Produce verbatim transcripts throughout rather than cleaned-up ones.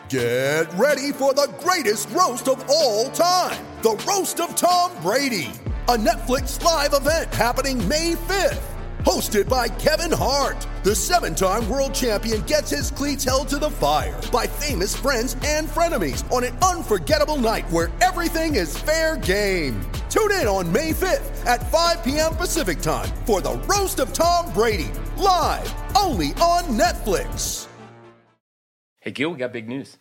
Get ready for the greatest roast of all time, the Roast of Tom Brady, a Netflix live event happening May fifth. Hosted by Kevin Hart, the seven-time world champion gets his cleats held to the fire by famous friends and frenemies on an unforgettable night where everything is fair game. Tune in on May fifth at five p.m. Pacific time for the Roast of Tom Brady, live only on Netflix. Hey, Gil, we got big news.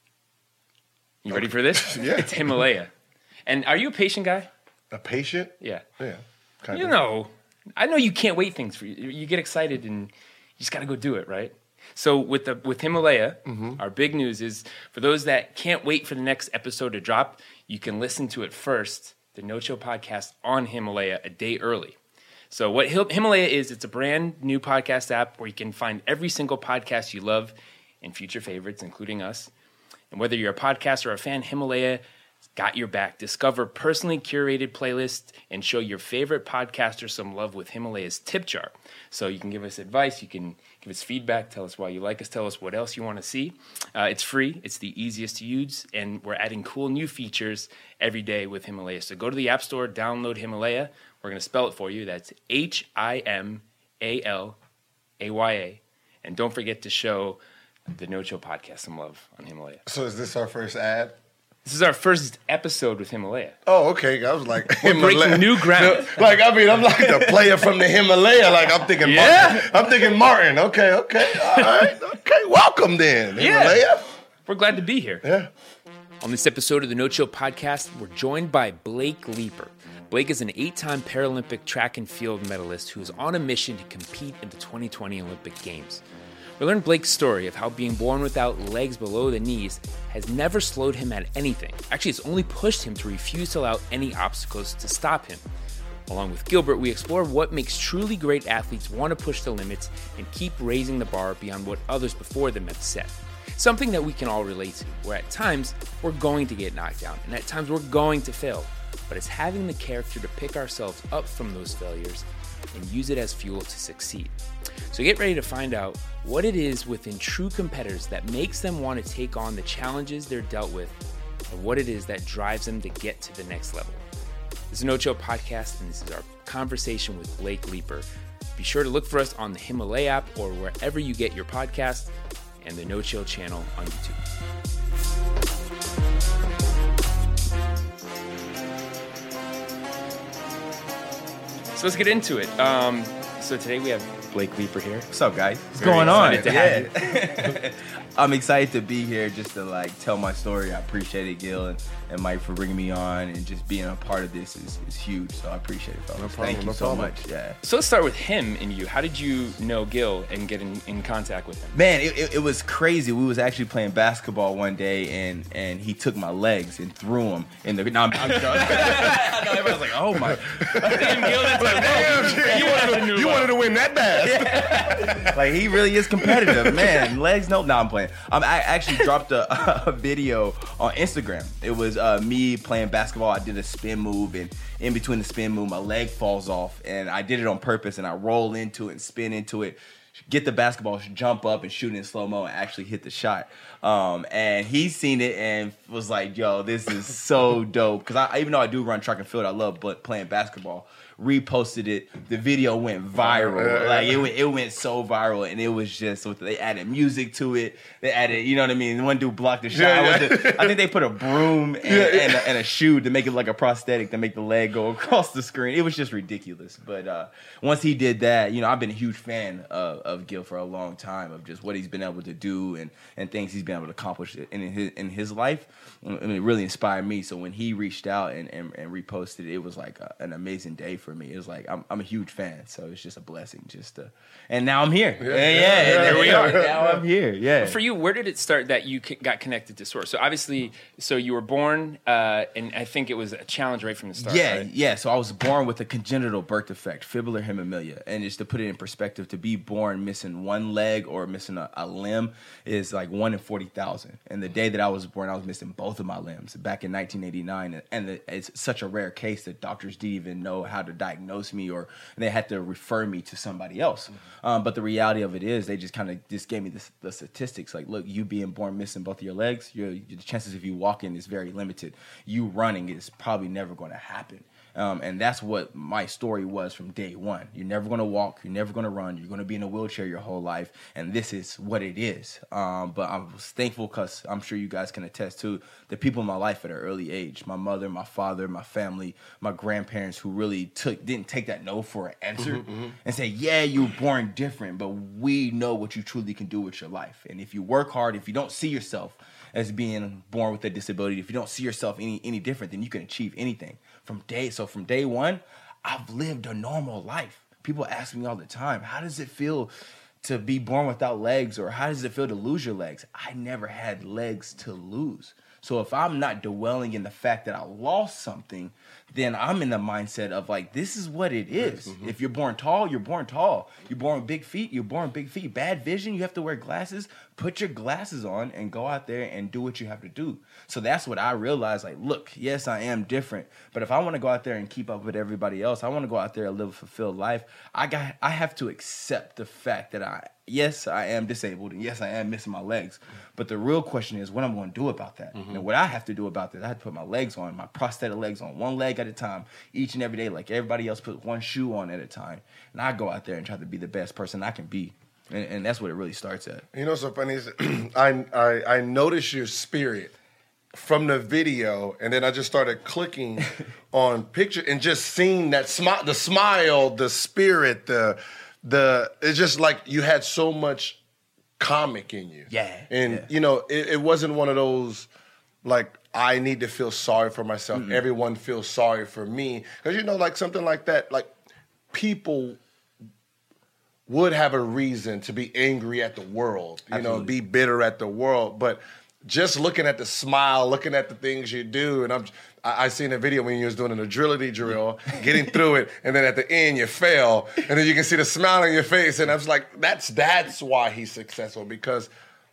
You ready for this? Yeah. It's Himalaya. And are you a patient guy? A patient? Yeah. Yeah. Kind You of. know, I know you can't wait things for you. You get excited and you just got to go do it, right? So with the with Himalaya, mm-hmm. our big news is for those that can't wait for the next episode to drop, you can listen to it first, the No Chill podcast on Himalaya a day early. So what Himalaya is, it's a brand new podcast app where you can find every single podcast you love and future favorites, including us. And whether you're a podcaster or a fan, Himalaya got your back. Discover personally curated playlists and show your favorite podcaster some love with Himalaya's tip jar. So you can give us advice, you can give us feedback, tell us why you like us, tell us what else you want to see. Uh, it's free, it's the easiest to use, and we're adding cool new features every day with Himalaya. So go to the App Store, download Himalaya. We're going to spell it for you. That's H I M A L A Y A. And don't forget to show the No Chill podcast some love on Himalaya. So is this our first ad? This is our first episode with Himalaya. Oh, okay. I was like, We're breaking new ground. Like, I mean, I'm like the player from the Himalaya. Like, I'm thinking Yeah. Martin. I'm thinking Martin. Okay, okay. All right. Okay. Welcome then, Yeah. Himalaya. We're glad to be here. Yeah. On this episode of the No Chill podcast, we're joined by Blake Leeper. Blake is an eight-time Paralympic track and field medalist who is on a mission to compete in the twenty twenty Olympic Games. We learned Blake's story of how being born without legs below the knees has never slowed him at anything. Actually, it's only pushed him to refuse to allow any obstacles to stop him. Along with Gilbert, we explore what makes truly great athletes want to push the limits and keep raising the bar beyond what others before them have set. Something that we can all relate to, where at times we're going to get knocked down, and at times we're going to fail. But it's having the character to pick ourselves up from those failures and use it as fuel to succeed. So get ready to find out what it is within true competitors that makes them want to take on the challenges they're dealt with and what it is that drives them to get to the next level. This is No Chill Podcast, and this is our conversation with Blake Leeper. Be sure to look for us on the Himalaya app or wherever you get your podcast and the No Chill channel on YouTube. So let's get into it. Um, so today we have Blake Leeper here. What's up, guys? What's Very going on? excited to have Yeah. I'm excited to be here just to like tell my story. I appreciate it, Gil and, and Mike, for bringing me on, and just being a part of this is, is huge. So I appreciate it, fellas. No problem, Thank you no so problem. much. Yeah. So let's start with him and you. How did you know Gil and get in, in contact with him? Man, it, it, it was crazy. We was actually playing basketball one day, and and he took my legs and threw them in the. No, I'm, I'm done. I know everybody's like, "Oh my!" Damn, Gil, that's like, Damn, you wanted to, you wanted to win that bad. Like, he really is competitive, man. Legs, no, no, I'm playing. Um, I actually dropped a, a video on Instagram. It was uh, me playing basketball. I did a spin move, and in between the spin move, my leg falls off, and I did it on purpose. And I roll into it and spin into it, get the basketball, jump up, and shoot it in slow mo, and actually hit the shot. Um, and he's seen it and was like, "Yo, this is so dope." Because I, even though I do run track and field, I love but playing basketball. Reposted it. The video went viral. Like it went, it went so viral, and it was just so they added music to it. They added, you know what I mean. One dude blocked the shot. Yeah, yeah. With the, I think they put a broom and, and, a, and a shoe to make it like a prosthetic to make the leg go across the screen. It was just ridiculous. But uh, once he did that, you know, I've been a huge fan of, of Gil for a long time, of just what he's been able to do and and things he's been able to accomplish in his in his life. I mean, it really inspired me. So when he reached out and, and, and reposted it, it was like a, an amazing day for me. It was like I'm I'm a huge fan, so it's just a blessing. Just to, and now I'm here. Yeah, yeah, yeah, yeah, here we we are. are. Now I'm here. Yeah. For you, where did it start that you c- got connected to Source? So obviously, so you were born, uh, and I think it was a challenge right from the start. Yeah, right? yeah. So I was born with a congenital birth defect, fibular hemimelia, and just to put it in perspective, to be born missing one leg or missing a, a limb is like one in forty thousand. And the day that I was born, I was missing both of my limbs back in nineteen eighty-nine, and the, it's such a rare case that doctors didn't even know how to to diagnose me or they had to refer me to somebody else. Mm-hmm. Um, but the reality of it is they just kind of just gave me the, the statistics. Like, look, you being born missing both of your legs, your, the chances of you walking is very limited. You running is probably never going to happen. Um, and that's what my story was from day one. You're never going to walk. You're never going to run. You're going to be in a wheelchair your whole life. And this is what it is. Um, but I was thankful because I'm sure you guys can attest to the people in my life at an early age. My mother, my father, my family, my grandparents who really took didn't take that no for an answer mm-hmm, mm-hmm. and say, yeah, you were born different, but we know what you truly can do with your life. And if you work hard, if you don't see yourself as being born with a disability, if you don't see yourself any any different, then you can achieve anything. From day so from day one, I've lived a normal life. People ask me all the time, how does it feel to be born without legs, or how does it feel to lose your legs? I never had legs to lose. So if I'm not dwelling in the fact that I lost something, then I'm in the mindset of like, this is what it is. Mm-hmm. If you're born tall, you're born tall. You're born with big feet, you're born with big feet. Bad vision, you have to wear glasses. Put your glasses on and go out there and do what you have to do. So that's what I realized. Like, look, yes, I am different. But if I want to go out there and keep up with everybody else, I want to go out there and live a fulfilled life, I got, I have to accept the fact that I, yes, I am disabled, and yes, I am missing my legs. But the real question is what I'm going to do about that. Mm-hmm. And what I have to do about that, I have to put my legs on, my prosthetic legs on, one leg at a time, each and every day, like everybody else put one shoe on at a time. And I go out there and try to be the best person I can be. And, and that's what it really starts at. You know what's so funny is I, I, I noticed your spirit from the video, and then I just started clicking on picture and just seeing that smile, the smile, the spirit, the the it's just like you had so much comic in you. Yeah. And yeah. you know, it, it wasn't one of those like I need to feel sorry for myself. Mm-hmm. Everyone feels sorry for me. Because you know, like something like that, like people would have a reason to be angry at the world, you Absolutely. know, be bitter at the world. But just looking at the smile, looking at the things you do, and I'm, I, I seen a video when you was doing an agility drill, getting through it, and then at the end you fail, and then you can see the smile on your face, and I was like, that's that's why he's successful, because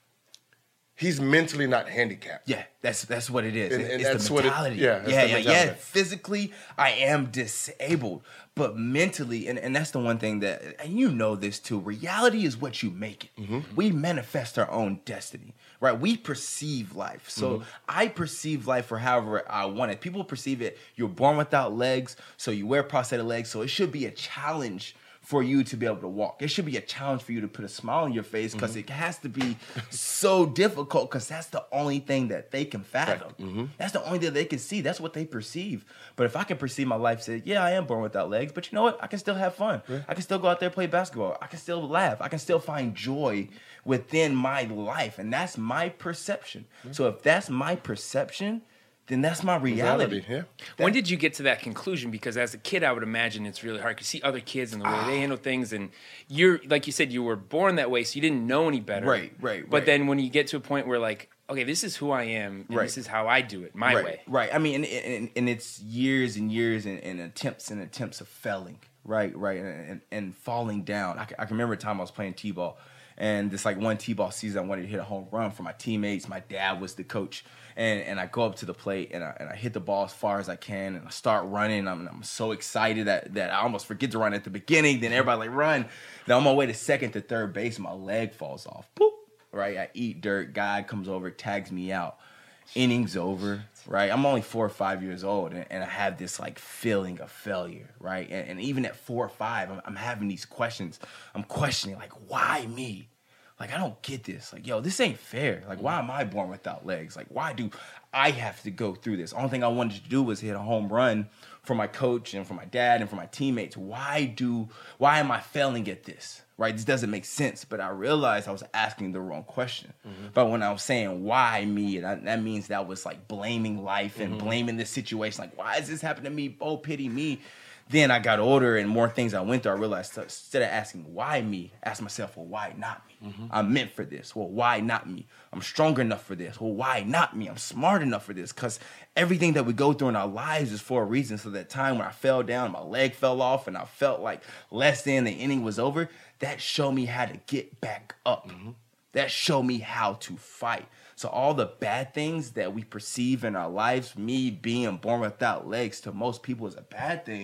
he's mentally not handicapped. Yeah, that's that's what it is. And, and it's that's the mentality. What it, yeah, yeah, the yeah, mentality. yeah. Physically, I am disabled, but mentally, and, and that's the one thing that, and you know this too, reality is what you make it. Mm-hmm. We manifest our own destiny, right? We perceive life. So mm-hmm. I perceive life for however I want it. People perceive it, you're born without legs, so you wear prosthetic legs, so it should be a challenge for you to be able to walk. It should be a challenge for you to put a smile on your face, because mm-hmm. it has to be so difficult, because that's the only thing that they can fathom. Right. Mm-hmm. That's the only thing they can see. That's what they perceive. But if I can perceive my life, say, yeah, I am born without legs, but you know what? I can still have fun. Yeah. I can still go out there and play basketball. I can still laugh. I can still find joy within my life. And that's my perception. Mm-hmm. So if that's my perception, then that's my reality. reality yeah. That, when did you get to that conclusion? Because as a kid, I would imagine it's really hard. You see other kids and the way ah. they handle things, and you're, like you said, you were born that way, so you didn't know any better. Right, right, But right. then when you get to a point where, like, okay, this is who I am, and right. this is how I do it, my right. way. Right. I mean, and, and, and it's years and years and, and attempts and attempts of failing. Right, right, and, and, and falling down. I can, I can remember a time I was playing T-ball, and this like one T-ball season, I wanted to hit a home run for my teammates. My dad was the coach. And and I go up to the plate, and I, and I hit the ball as far as I can, and I start running. I'm, I'm so excited that, that I almost forget to run at the beginning. Then everybody like, run. Then on my way to second to third base, my leg falls off. Boop. Right? I eat dirt. Guy comes over, tags me out. Innings over. Right? I'm only four or five years old, and, and I have this like feeling of failure. Right? And, and even at four or five, I'm, I'm having these questions. I'm questioning, like, why me? Like, I don't get this. Like, yo, this ain't fair. Like, why am I born without legs? Like, why do I have to go through this? Only thing I wanted to do was hit a home run for my coach and for my dad and for my teammates. Why do, why am I failing at this? Right? This doesn't make sense. But I realized I was asking the wrong question. Mm-hmm. But when I was saying, why me? That, that means that was like blaming life and mm-hmm. blaming the situation. Like, why is this happening to me? Oh, pity me. Then I got older and more things I went through, I realized instead of asking why me, ask myself, well, why not me? Mm-hmm. I'm meant for this. Well, why not me? I'm strong enough for this. Well, why not me? I'm smart enough for this. Because everything that we go through in our lives is for a reason. So that time when I fell down, my leg fell off, and I felt like less than the inning was over, that showed me how to get back up. Mm-hmm. That showed me how to fight. So all the bad things that we perceive in our lives, me being born without legs, to most people is a bad thing.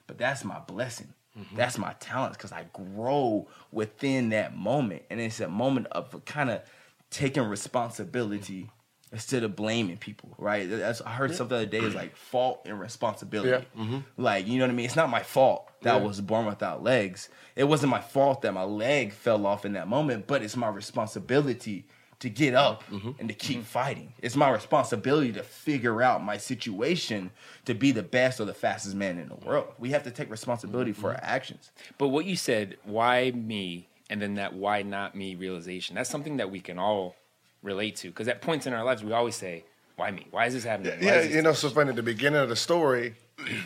but that's my blessing. Mm-hmm. That's my talent because I grow within that moment. And it's a moment of kind of taking responsibility instead of blaming people, right? That's, I heard yeah. something the other day is like fault and responsibility. Yeah. Mm-hmm. Like, you know what I mean? It's not my fault that yeah. I was born without legs. It wasn't my fault that my leg fell off in that moment, but it's my responsibility to get up mm-hmm. and to keep mm-hmm. fighting. It's my responsibility to figure out my situation to be the best or the fastest man in the world. We have to take responsibility mm-hmm. for our actions. But what you said, why me, and then that why not me realization, that's something that we can all relate to. Because at points in our lives, we always say, why me? Why is this happening? Yeah, this you know, so funny. At the beginning of the story,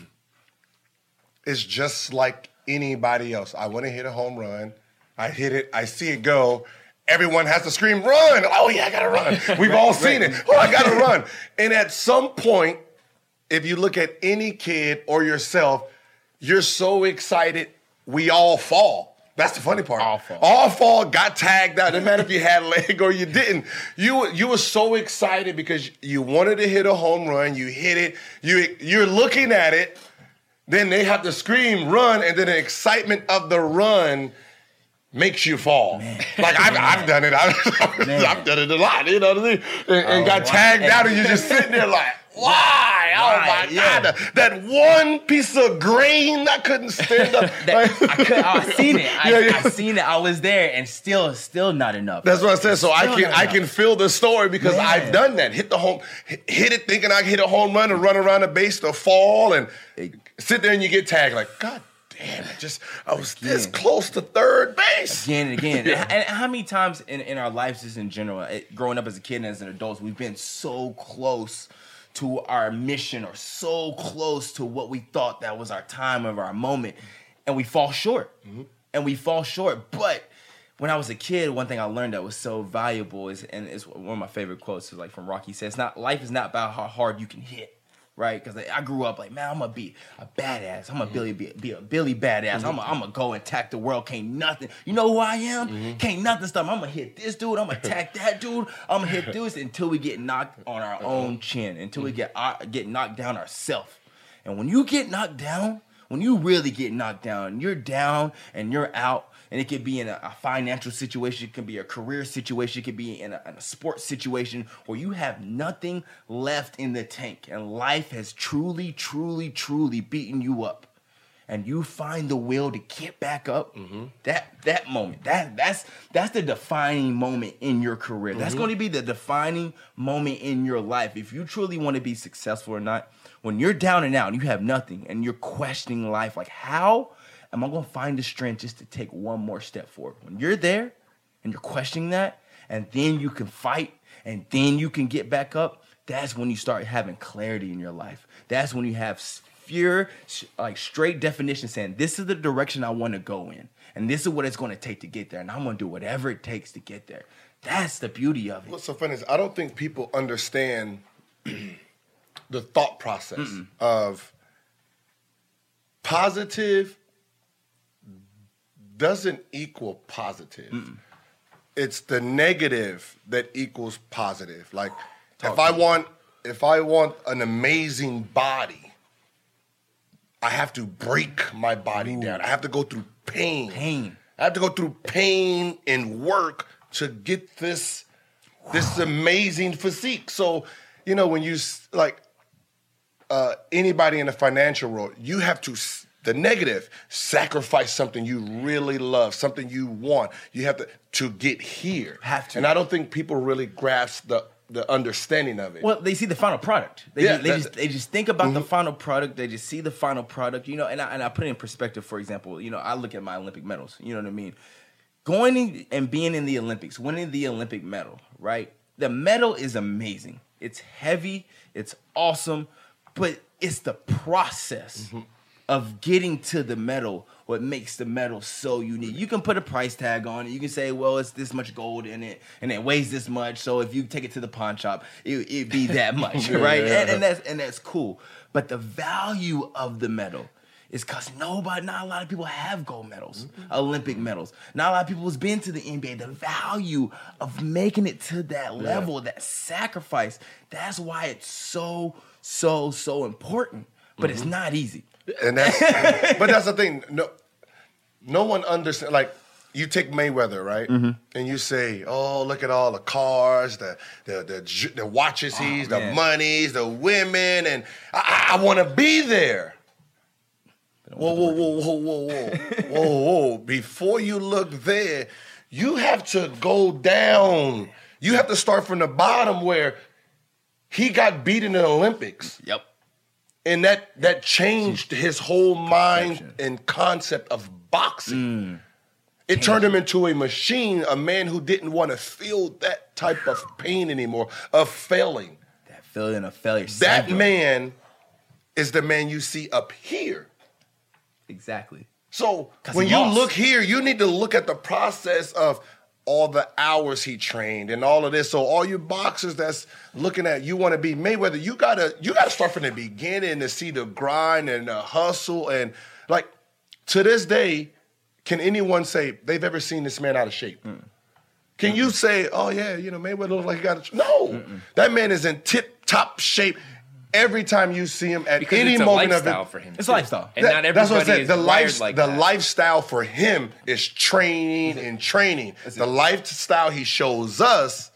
it's just like anybody else. I want to hit a home run. I hit it. I see it go. Everyone has to scream, run. Oh, yeah, I got to run. We've right, all seen right. it. Oh, I got to run. And at some point, if you look at any kid or yourself, you're so excited, we all fall. That's the funny part. All fall. All fall, got tagged out. It didn't matter if you had a leg or you didn't. You, you were so excited because you wanted to hit a home run. You hit it. You, you're looking at it. Then they have to scream, run, and then the excitement of the run makes you fall. Man. Like, I've, I've done it. I've, I've done it a lot, you know what I mean? And, and oh, got tagged wow. out, and you're just sitting there like, why? Oh, my yeah. God. That one piece of grain I couldn't stand up. that, I could, I seen it. I, yeah, yeah. I seen it. I was there, and still, still not enough. That's what I said. So I can, I can feel the story because Man. I've done that. Hit the home, hit it thinking I can hit a home run and run around the base to fall, and sit there and you get tagged like, God damn it, just I was again. this close to third base. Again and again. yeah. and, and how many times in, in our lives, just in general, it, growing up as a kid and as an adult, we've been so close to our mission or so close to what we thought that was our time of our moment, and we fall short. Mm-hmm. And we fall short. But when I was a kid, one thing I learned that was so valuable is, and it's one of my favorite quotes, is like from Rocky, says, "Not life is not about how hard you can hit." Right, because I grew up like, man, I'm gonna be a badass. I'm gonna Billy be, be a Billy badass. Mm-hmm. I'm gonna go and attack the world. Can't nothing. You know who I am? Mm-hmm. Can't nothing stop me. I'm gonna hit this dude. I'm gonna attack that dude. I'm gonna hit this until we get knocked on our own chin. Until we get uh, get knocked down ourselves. And when you get knocked down, when you really get knocked down, you're down and you're out. And it could be in a, a financial situation, it could be a career situation, it could be in a, in a sports situation where you have nothing left in the tank and life has truly, truly, truly beaten you up. And you find the will to get back up. Mm-hmm. That that moment, that that's that's the defining moment in your career. Mm-hmm. That's going to be the defining moment in your life. If you truly want to be successful or not, when you're down and out, and you have nothing, and you're questioning life, like how am I going to find the strength just to take one more step forward? When you're there and you're questioning that, and then you can fight, and then you can get back up, that's when you start having clarity in your life. That's when you have pure, like straight definition saying, this is the direction I want to go in, and this is what it's going to take to get there, and I'm going to do whatever it takes to get there. That's the beauty of it. What's so funny is I don't think people understand the thought process Mm-mm. of positive doesn't equal positive. Mm-mm. It's the negative that equals positive. Like Talk if I me. want if I want an amazing body, I have to break my body Ooh. down. I have to go through pain. Pain. I have to go through pain and work to get this this amazing physique. So, you know, when you like uh, anybody in the financial world, you have to the negative, sacrifice something you really love, something you want. You have to to get here. Have to. And I don't think people really grasp the the understanding of it. Well, they see the final product. They, yeah, just, they, just, they just think about mm-hmm. the final product. They just see the final product, you know, and I, and I put it in perspective, for example, you know, I look at my Olympic medals, you know what I mean? Going in and being in the Olympics, winning the Olympic medal, right? The medal is amazing. It's heavy. It's awesome. But it's the process mm-hmm. of getting to the medal what makes the medal so unique. You can put a price tag on it. You can say, well, it's this much gold in it, and it weighs this much. So if you take it to the pawn shop, it, it'd be that much, right? Yeah. And, and that's and that's cool. But the value of the medal is because nobody, not a lot of people have gold medals, mm-hmm. Olympic medals. Not a lot of people has been to the N B A. The value of making it to that level, yeah. that sacrifice, that's why it's so, so, so important. But mm-hmm. it's not easy. And that's, but that's the thing. No, no one understands. Like, you take Mayweather, right? Mm-hmm. And you say, "Oh, look at all the cars, the the the, the watches oh, he's, man. the monies, the women, and I, I want to be there." Whoa, whoa, whoa, whoa, whoa, whoa, whoa, whoa! Before you look there, you have to go down. You have to start from the bottom where he got beat in the Olympics. Yep. And that that changed his whole mind and concept of boxing. Mm. It turned him into a machine, a man who didn't want to feel that type of pain anymore, of failing. That feeling of failure. That syndrome. man is the man you see up here. Exactly. So when you lost. look here, you need to look at the process of all the hours he trained and all of this. So all you boxers that's looking at, you want to be Mayweather, you gotta you gotta start from the beginning to see the grind and the hustle. And like, to this day, can anyone say they've ever seen this man out of shape? Mm. Can Mm-mm. you say, oh yeah, you know, Mayweather looks like he got a... No. Mm-mm. That man is in tip-top shape every time you see him at because any it's a moment lifestyle of it. For him. It's too. lifestyle. And that, not everybody that's what I said. is The, wired life, like the that. lifestyle for him is training and training. The lifestyle he shows us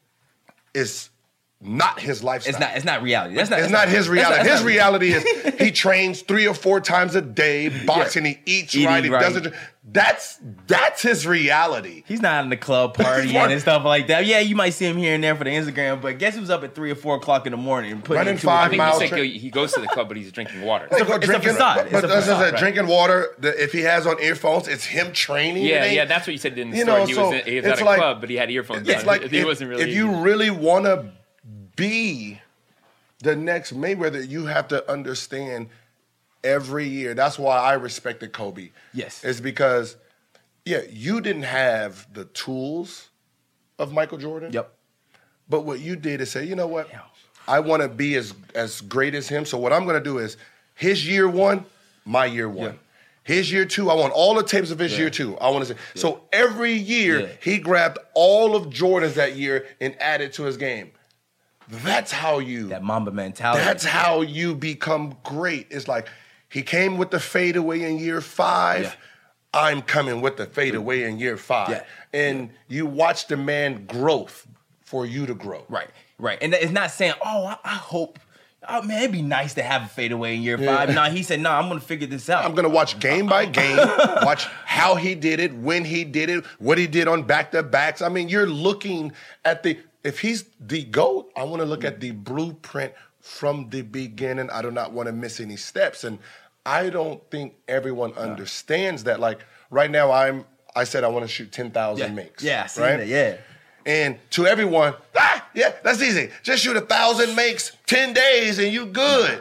is not his lifestyle. It's not. It's not reality. That's not. It's that's not his reality. Not, his not reality is he trains three or four times a day, boxing. Yeah. He eats Eating right. He right. doesn't. That's that's his reality. He's not in the club partying and stuff like that. Yeah, you might see him here and there for the Instagram, but guess who's up at three or four o'clock in the morning and putting running in two five I think miles. you said go, he goes to the club, but he's drinking water. It's a, it's drinking, a facade. But, it's but a facade, right. right. Drinking water. The, if he has on earphones, it's him training. Yeah, yeah, that's what you said in the you story. Know, he so was, in, he was at a like, club, but he had earphones It's on. like he if, wasn't really. If you really want to be the next Mayweather, you have to understand every year. That's why I respected Kobe. Yes. It's because, yeah, you didn't have the tools of Michael Jordan. Yep. But what you did is say, you know what? I want to be as, as great as him. So what I'm going to do is his year one, my year one. Yeah. His year two, I want all the tapes of his yeah. year two. I want to say. Yeah. So every year, yeah. he grabbed all of Jordan's that year and added to his game. That's how you... That Mamba mentality. That's how you become great. It's like, he came with the fadeaway in year five. Yeah. I'm coming with the fadeaway in year five. Yeah. And yeah. you watch the man growth for you to grow. Right, right. And it's not saying, oh, I, I hope... Oh, man, it'd be nice to have a fadeaway in year yeah. five. No, he said, no, I'm going to figure this out. I'm going to watch game by game, watch how he did it, when he did it, what he did on back-to-backs. I mean, you're looking at the... If he's the GOAT, I want to look at the blueprint from the beginning. I do not want to miss any steps. And I don't think everyone understands that. Like, right now, I'm. I said I want to shoot ten thousand yeah. makes. Yeah, I see right? that, yeah. And to everyone, ah, yeah, that's easy. Just shoot a thousand makes, ten days, and you good.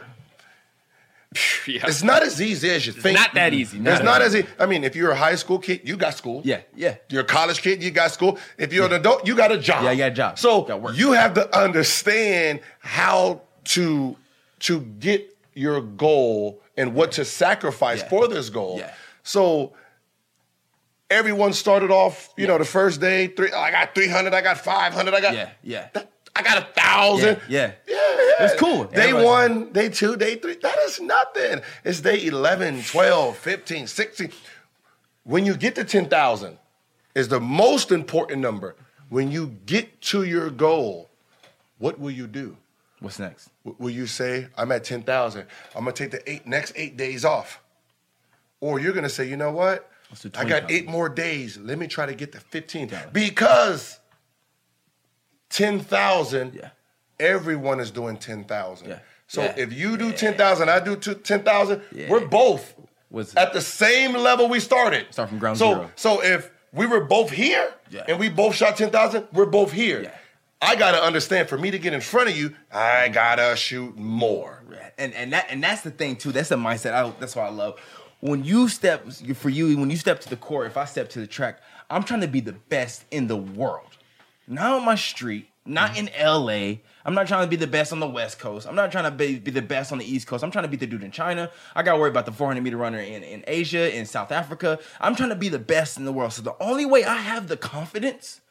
Yeah. It's not as easy as you it's think. Not that easy. Not it's not as easy. I mean, if you're a high school kid, you got school. Yeah, yeah. You're a college kid, you got school. If you're yeah. an adult, you got a job. Yeah, you got a job. So got work. You have to understand how to to get your goal and what to sacrifice yeah. for this goal. Yeah. So everyone started off, you yeah. know, the first day, three, I got three hundred, I got five hundred, I got yeah, yeah. That, I got a thousand. Yeah, yeah. yeah, yeah. It's cool. Day Everybody. one, day two, day three. That is nothing. It's day eleven, twelve, fifteen, sixteen. When you get to ten thousand, is the most important number. When you get to your goal, what will you do? What's next? W- will you say, I'm at ten thousand. I'm going to take the eight next eight days off. Or you're going to say, you know what? I got eight more days. Let me try to get to fifteen. Because ten thousand, yeah. everyone is doing ten thousand. Yeah. So yeah. if you do yeah. ten thousand, I do ten thousand, yeah. we're both What's at the same level we started. Start from ground so, zero. So if we were both here yeah. and we both shot ten thousand, we're both here. Yeah. I got to understand, for me to get in front of you, I got to shoot more. And and that and that's the thing, too. That's the mindset. I, that's what I love. When you step, for you, when you step to the court, if I step to the track, I'm trying to be the best in the world. Not on my street, not in L A. I'm not trying to be the best on the West Coast. I'm not trying to be, be the best on the East Coast. I'm trying to be the dude in China. I got to worry about the four hundred meter runner in, in Asia, in South Africa. I'm trying to be the best in the world. So the only way I have the confidence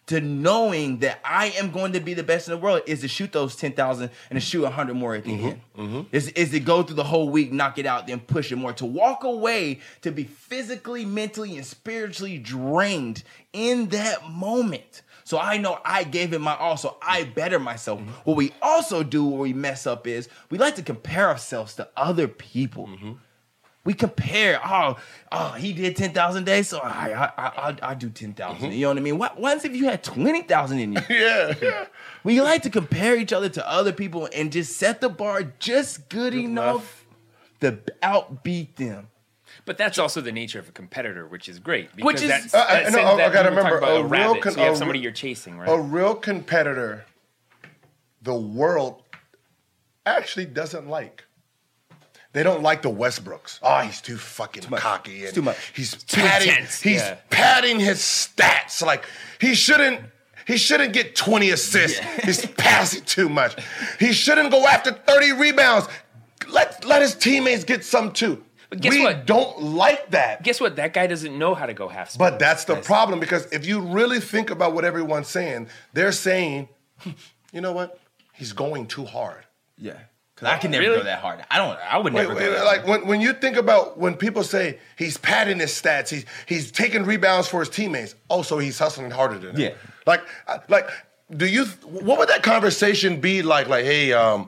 to knowing that I am going to be the best in the world is to shoot those ten thousand and to shoot one hundred more at the mm-hmm, end. Mm-hmm. Is, is to go through the whole week, knock it out, then push it more. To walk away, to be physically, mentally, and spiritually drained in that moment. So I know I gave it my all, so I better myself. Mm-hmm. What we also do where we mess up is we like to compare ourselves to other people. Mm-hmm. We compare, oh, oh, he did ten thousand days, so I I I I do ten thousand. Mm-hmm. You know what I mean? What once if you had twenty thousand in you? yeah, yeah. We like to compare each other to other people and just set the bar just good, good enough, enough to outbeat them. But that's also the nature of a competitor, which is great. Which is, that's, uh, that's no, I, that I gotta remember, about a, a real rabbit, con- so you have a, somebody you're chasing, right? A real competitor, the world actually doesn't like. They don't like the Westbrooks. Oh, he's too fucking too cocky. And it's too much. He's too padding. intense. He's yeah. padding his stats. Like he shouldn't. He shouldn't get twenty assists. Yeah. He's passing too much. He shouldn't go after thirty rebounds. Let let his teammates get some too. But guess we what? don't like that. Guess what? That guy doesn't know how to go half speed. But that's the that's problem, because if you really think about what everyone's saying, they're saying, you know what? He's going too hard. Yeah. Because I can never really? go that hard. I don't. I would wait, never wait, go that like hard. when, when you think about when people say he's padding his stats, he's he's taking rebounds for his teammates. Oh, so he's hustling harder than them. Yeah. Like like do you? What would that conversation be like? Like, hey, um,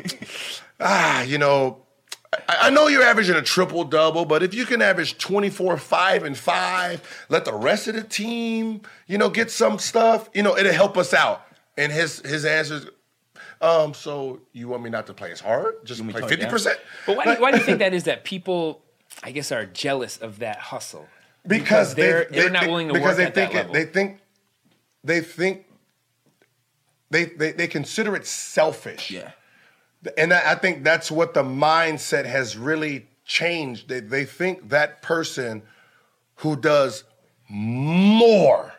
ah, you know, I, I know you're averaging a triple double, but if you can average twenty-four, five, and five, let the rest of the team, you know, get some stuff. You know, it'll help us out. And his his answers. Um, so you want me not to play as hard? Just play fifty percent? But why, do, why do you think that is that people, I guess, are jealous of that hustle? Because, because they're they, they're they not think, willing to because work they at think that it, level. They think they think they, they they consider it selfish. Yeah. And I, I think that's what the mindset has really changed. They they think that person who does more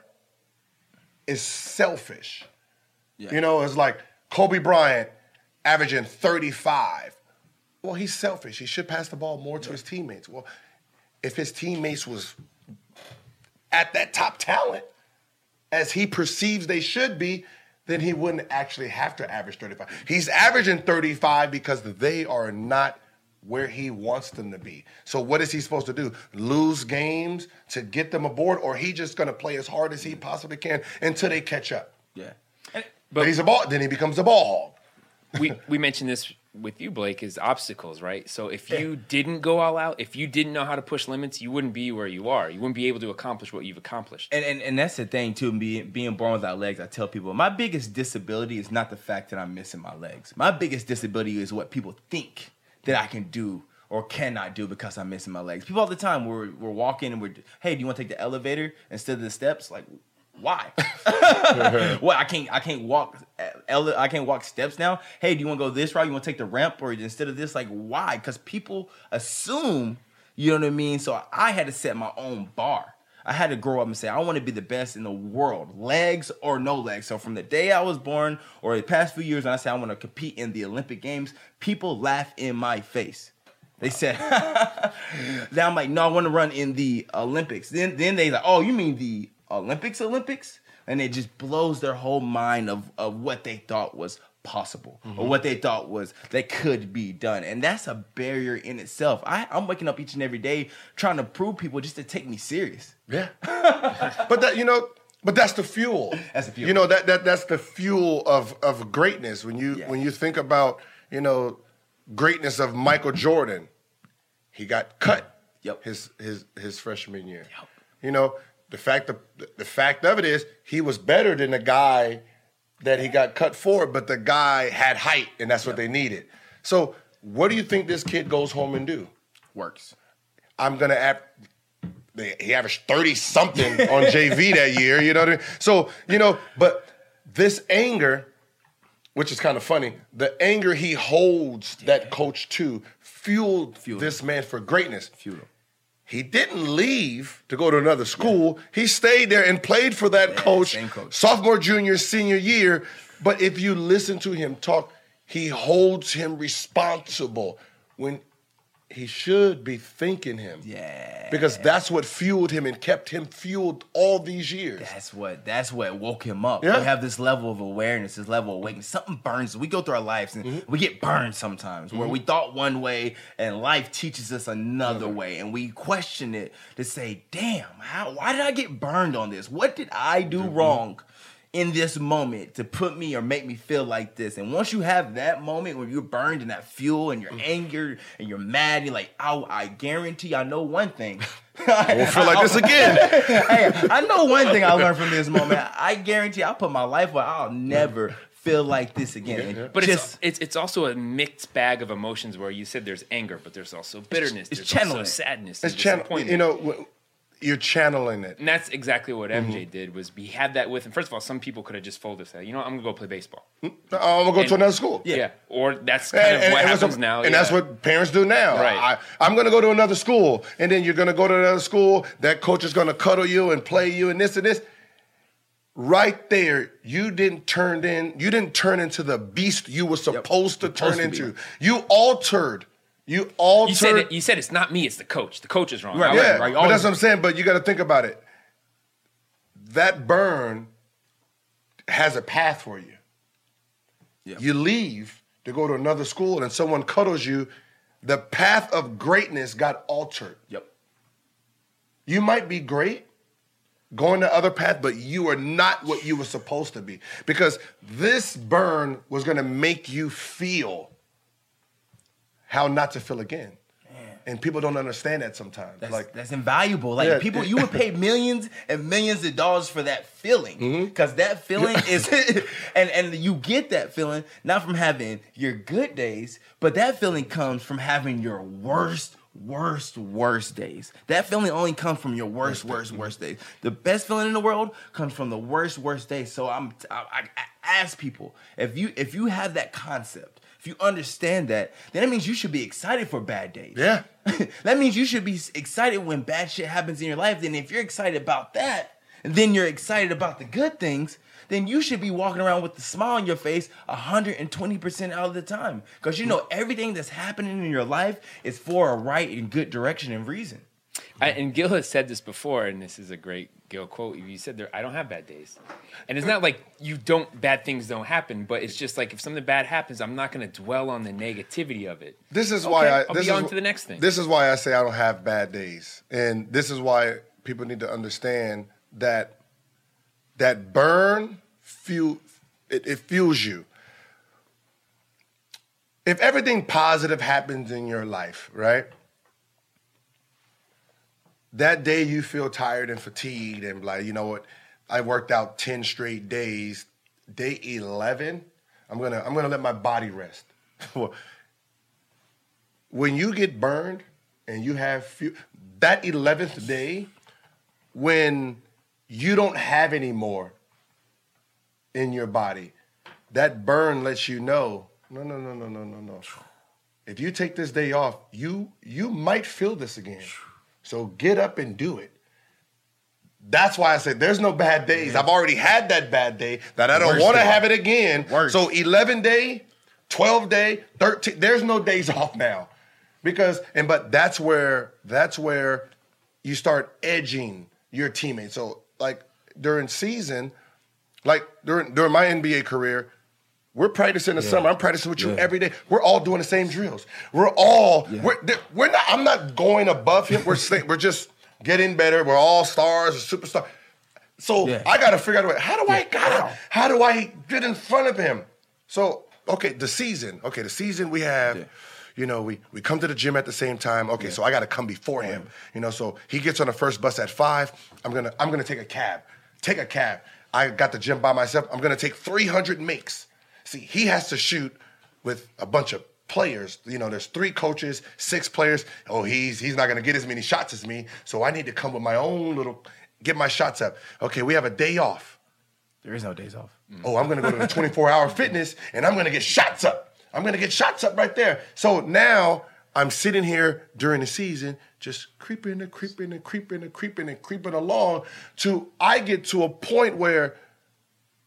is selfish. Yeah. You know, it's like Kobe Bryant averaging thirty-five. Well, he's selfish. He should pass the ball more to yeah. his teammates. Well, if his teammates was at that top talent, as he perceives they should be, then he wouldn't actually have to average thirty-five. He's averaging thirty-five because they are not where he wants them to be. So what is he supposed to do? Lose games to get them aboard, or he just going to play as hard as he possibly can until they catch up? Yeah. But he's a ball. Then he becomes a ball hog. we we mentioned this with you, Blake, is obstacles, right? So if you didn't go all out, if you didn't know how to push limits, you wouldn't be where you are. You wouldn't be able to accomplish what you've accomplished. And and, and that's the thing too. Being being born without legs, I tell people my biggest disability is not the fact that I'm missing my legs. My biggest disability is what people think that I can do or cannot do because I'm missing my legs. People all the time we're we're walking and we're hey, do you want to take the elevator instead of the steps? Like. Why? What I can't I can't walk I can't walk steps now. Hey, do you want to go this route? You want to take the ramp or instead of this? Like why? Because people assume, you know what I mean. So I had to set my own bar. I had to grow up and say I want to be the best in the world, legs or no legs. So from the day I was born or the past few years, when I say I want to compete in the Olympic Games, people laugh in my face. They said, then I'm like, no, I want to run in the Olympics. Then then they like, oh, you mean the Olympics, Olympics? And it just blows their whole mind of, of what they thought was possible mm-hmm. or what they thought was that could be done. And that's a barrier in itself. I, I'm waking up each and every day trying to prove people just to take me serious. Yeah. But that, you know, but that's the fuel. That's the fuel. You know, that that that's the fuel of of greatness. When you yeah. when you think about, you know, greatness of Michael Jordan, he got cut yep. his his his freshman year. Yep. You know, the fact of the fact of it is he was better than the guy that he got cut for, but the guy had height, and that's what yep. they needed. So, what do you think this kid goes home and do? Works. I'm gonna add. He averaged thirty something on J V that year. You know what I mean? So you know, but this anger, which is kind of funny, the anger he holds that coach to fueled Fuel. this man for greatness. Fuel. He didn't leave to go to another school. Yeah. He stayed there and played for that yeah, coach, coach, sophomore, junior, senior year. But if you listen to him talk, he holds him responsible. When he should be thanking him. Yeah. Because that's what fueled him and kept him fueled all these years. That's what that's what woke him up. Yeah. We have this level of awareness, this level of awakening. Something burns. We go through our lives and mm-hmm. we get burned sometimes mm-hmm. where we thought one way and life teaches us another mm-hmm. way. And we question it to say, damn, how why did I get burned on this? What did I do mm-hmm. wrong in this moment to put me or make me feel like this? And once you have that moment where you're burned in that fuel and you're angry and you're mad, you're like, oh, I guarantee I know one thing. I won't feel like this again. Hey, I know one thing I learned from this moment. I guarantee I'll put my life where I'll never feel like this again. Yeah, yeah. But just, it's, it's it's also a mixed bag of emotions where you said there's anger, but there's also bitterness. It's, it's there's channeling. also sadness. It's channeling. You know, you're channeling it. And that's exactly what M J mm-hmm. did, was he had that with him. First of all, some people could have just folded said, you know, I'm going to go play baseball. I'm going to go and, to another school. Yeah. yeah. Or that's kind and, of and, what and happens a, now. And yeah. that's what parents do now. Right. I, I'm going to go to another school. And then you're going to go to another school. That coach is going to cuddle you and play you and this and this. Right there, you didn't turn in, you didn't turn into the beast you were supposed yep. to turn supposed into. To you altered. You altered. You said, it, you said it's not me, it's the coach. The coach is wrong. Right, yeah, right. But that's what I'm saying. But you got to think about it. That burn has a path for you. Yep. You leave to go to another school and someone cuddles you. The path of greatness got altered. Yep. You might be great going the other path, but you are not what you were supposed to be. Because this burn was going to make you feel how not to feel again. Man. And people don't understand that sometimes. That's, like that's invaluable. Like yeah. people, you would pay millions and millions of dollars for that feeling. Because mm-hmm. that feeling is, and, and you get that feeling not from having your good days, but that feeling comes from having your worst Worst, worst days. That feeling only comes from your worst, worst, worst days. The best feeling in the world comes from the worst, worst days. So I'm, I, I ask people, if you if you have that concept, if you understand that, then that means you should be excited for bad days. Yeah. That means you should be excited when bad shit happens in your life. Then if you're excited about that, and then you're excited about the good things, then you should be walking around with a smile on your face one hundred twenty percent out of the time. Because you know everything that's happening in your life is for a right and good direction and reason. I, and Gil has said this before, and this is a great Gil quote. You said, there, I don't have bad days. And it's not like you don't, bad things don't happen, but it's just like if something bad happens, I'm not going to dwell on the negativity of it. This is okay, why I... I'll this be is, on to the next thing. This is why I say I don't have bad days. And this is why people need to understand that that burn, fuel, it, it fuels you. If everything positive happens in your life, right? That day you feel tired and fatigued and like, you know what? I worked out ten straight days. Day eleven, I'm gonna I'm gonna let my body rest. When you get burned and you have few, that eleventh day, when you don't have any more in your body, that burn lets you know, no, no, no, no, no, no, no. If you take this day off, you you might feel this again. So get up and do it. That's why I said there's no bad days. I've already had that bad day that I don't want to have it again. Worst. So eleven day, twelve day, thirteen, there's no days off now. Because, and but that's where, that's where you start edging your teammates. So like during season, like during during my N B A career, we're practicing in the yeah. summer. I'm practicing with you yeah. every day. We're all doing the same drills. We're all yeah. we're we're not. I'm not going above him. We're we're just getting better. We're all stars, a superstar. So yeah. I got to figure out a way. How do I got How do I get in front of him? So okay, the season. Okay, the season we have. Yeah. You know, we, we come to the gym at the same time. Okay, yeah. so I got to come before him. You know, so he gets on the first bus at five. I'm gonna I'm gonna take a cab. Take a cab. I got the gym by myself. I'm gonna take three hundred makes. See, he has to shoot with a bunch of players. You know, there's three coaches, six players. Oh, he's he's not gonna get as many shots as me. So I need to come with my own little, get my shots up. Okay, we have a day off. There is no days off. Mm. Oh, I'm gonna go to the twenty-four hour fitness and I'm gonna get shots up. I'm going to get shots up right there. So now I'm sitting here during the season just creeping and creeping and creeping and creeping and creeping along till I get to a point where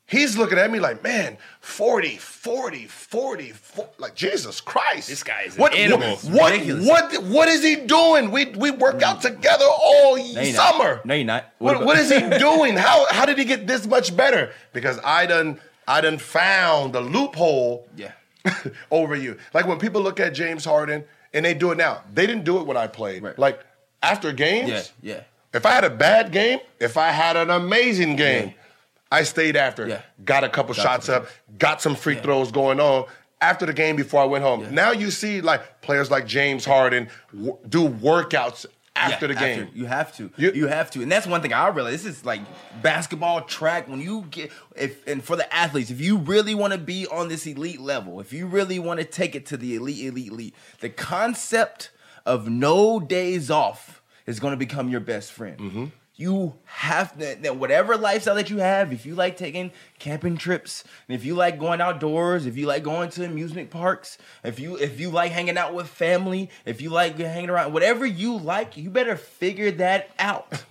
He's looking at me like, man, forty, forty, forty, forty, like Jesus Christ. This guy is an what, animal. What, what, what, what is he doing? We we work out together all No, you're summer. not. No, you're not. What, about- what is he doing? How how did he get this much better? Because I done I done found the loophole Yeah. over you. Like when people look at James Harden and they do it now, they didn't do it when I played. Right. Like after games, Yeah, yeah. if I had a bad game, if I had an amazing game, Yeah. I stayed after, Yeah. got a couple Got shots some- up, got some free throws going on after the game before I went home. Yeah. Now you see like players like James Harden w- do workouts after Yeah, the game. You have to. You- You, have to. And that's one thing I realize. This is like basketball, track. When you get, if and for the athletes, if you really want to be on this elite level, if you really want to take it to the elite, elite, elite, the concept of no days off is going to become your best friend. Mm-hmm. You have to, that whatever lifestyle that you have, if you like taking camping trips, and if you like going outdoors, if you like going to amusement parks, if you if you like hanging out with family, if you like hanging around, whatever you like, you better figure that out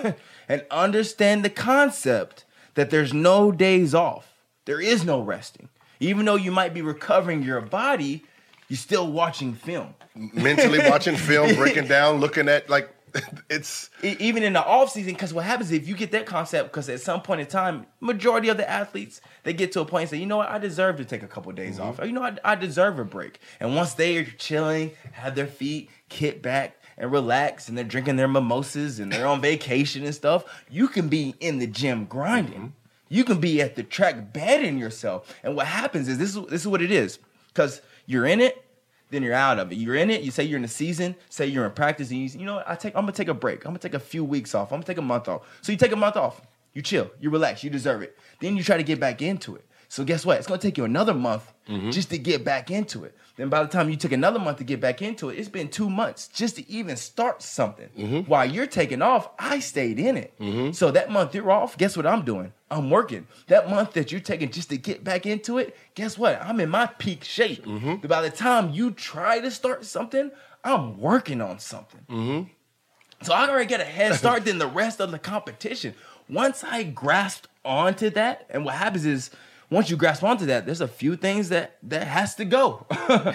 and understand the concept that there's no days off. There is no resting. Even though you might be recovering your body, you're still watching film. Mentally watching film, breaking down, looking at like it's E- even in the off season, because what happens is if you get that concept, because at some point in time, majority of the athletes, they get to a point and say, you know what, I deserve to take a couple of days off. Or, you know, I, I deserve a break. And once they are chilling, have their feet kick back and relax, and they're drinking their mimosas and they're on vacation and stuff, you can be in the gym grinding. You can be at the track betting yourself. And what happens is this is this is what it is. Because you're in it, then you're out of it. You're in it. You say you're in the season. Say you're in practice. And you, you know what? I take. I'm gonna take a break. I'm gonna take a few weeks off. I'm gonna take a month off. So you take a month off. You chill. You relax. You deserve it. Then you try to get back into it. So guess what? It's gonna take you another month just to get back into it. Then by the time you took another month to get back into it, it's been two months just to even start something. While you're taking off, I stayed in it. So that month you're off, guess what I'm doing? I'm working. That month that you're taking just to get back into it, guess what? I'm in my peak shape. By the time you try to start something, I'm working on something. So I already get a head start than the rest of the competition. Once I grasped onto that, and what happens is, once you grasp onto that, there's a few things that that has to go.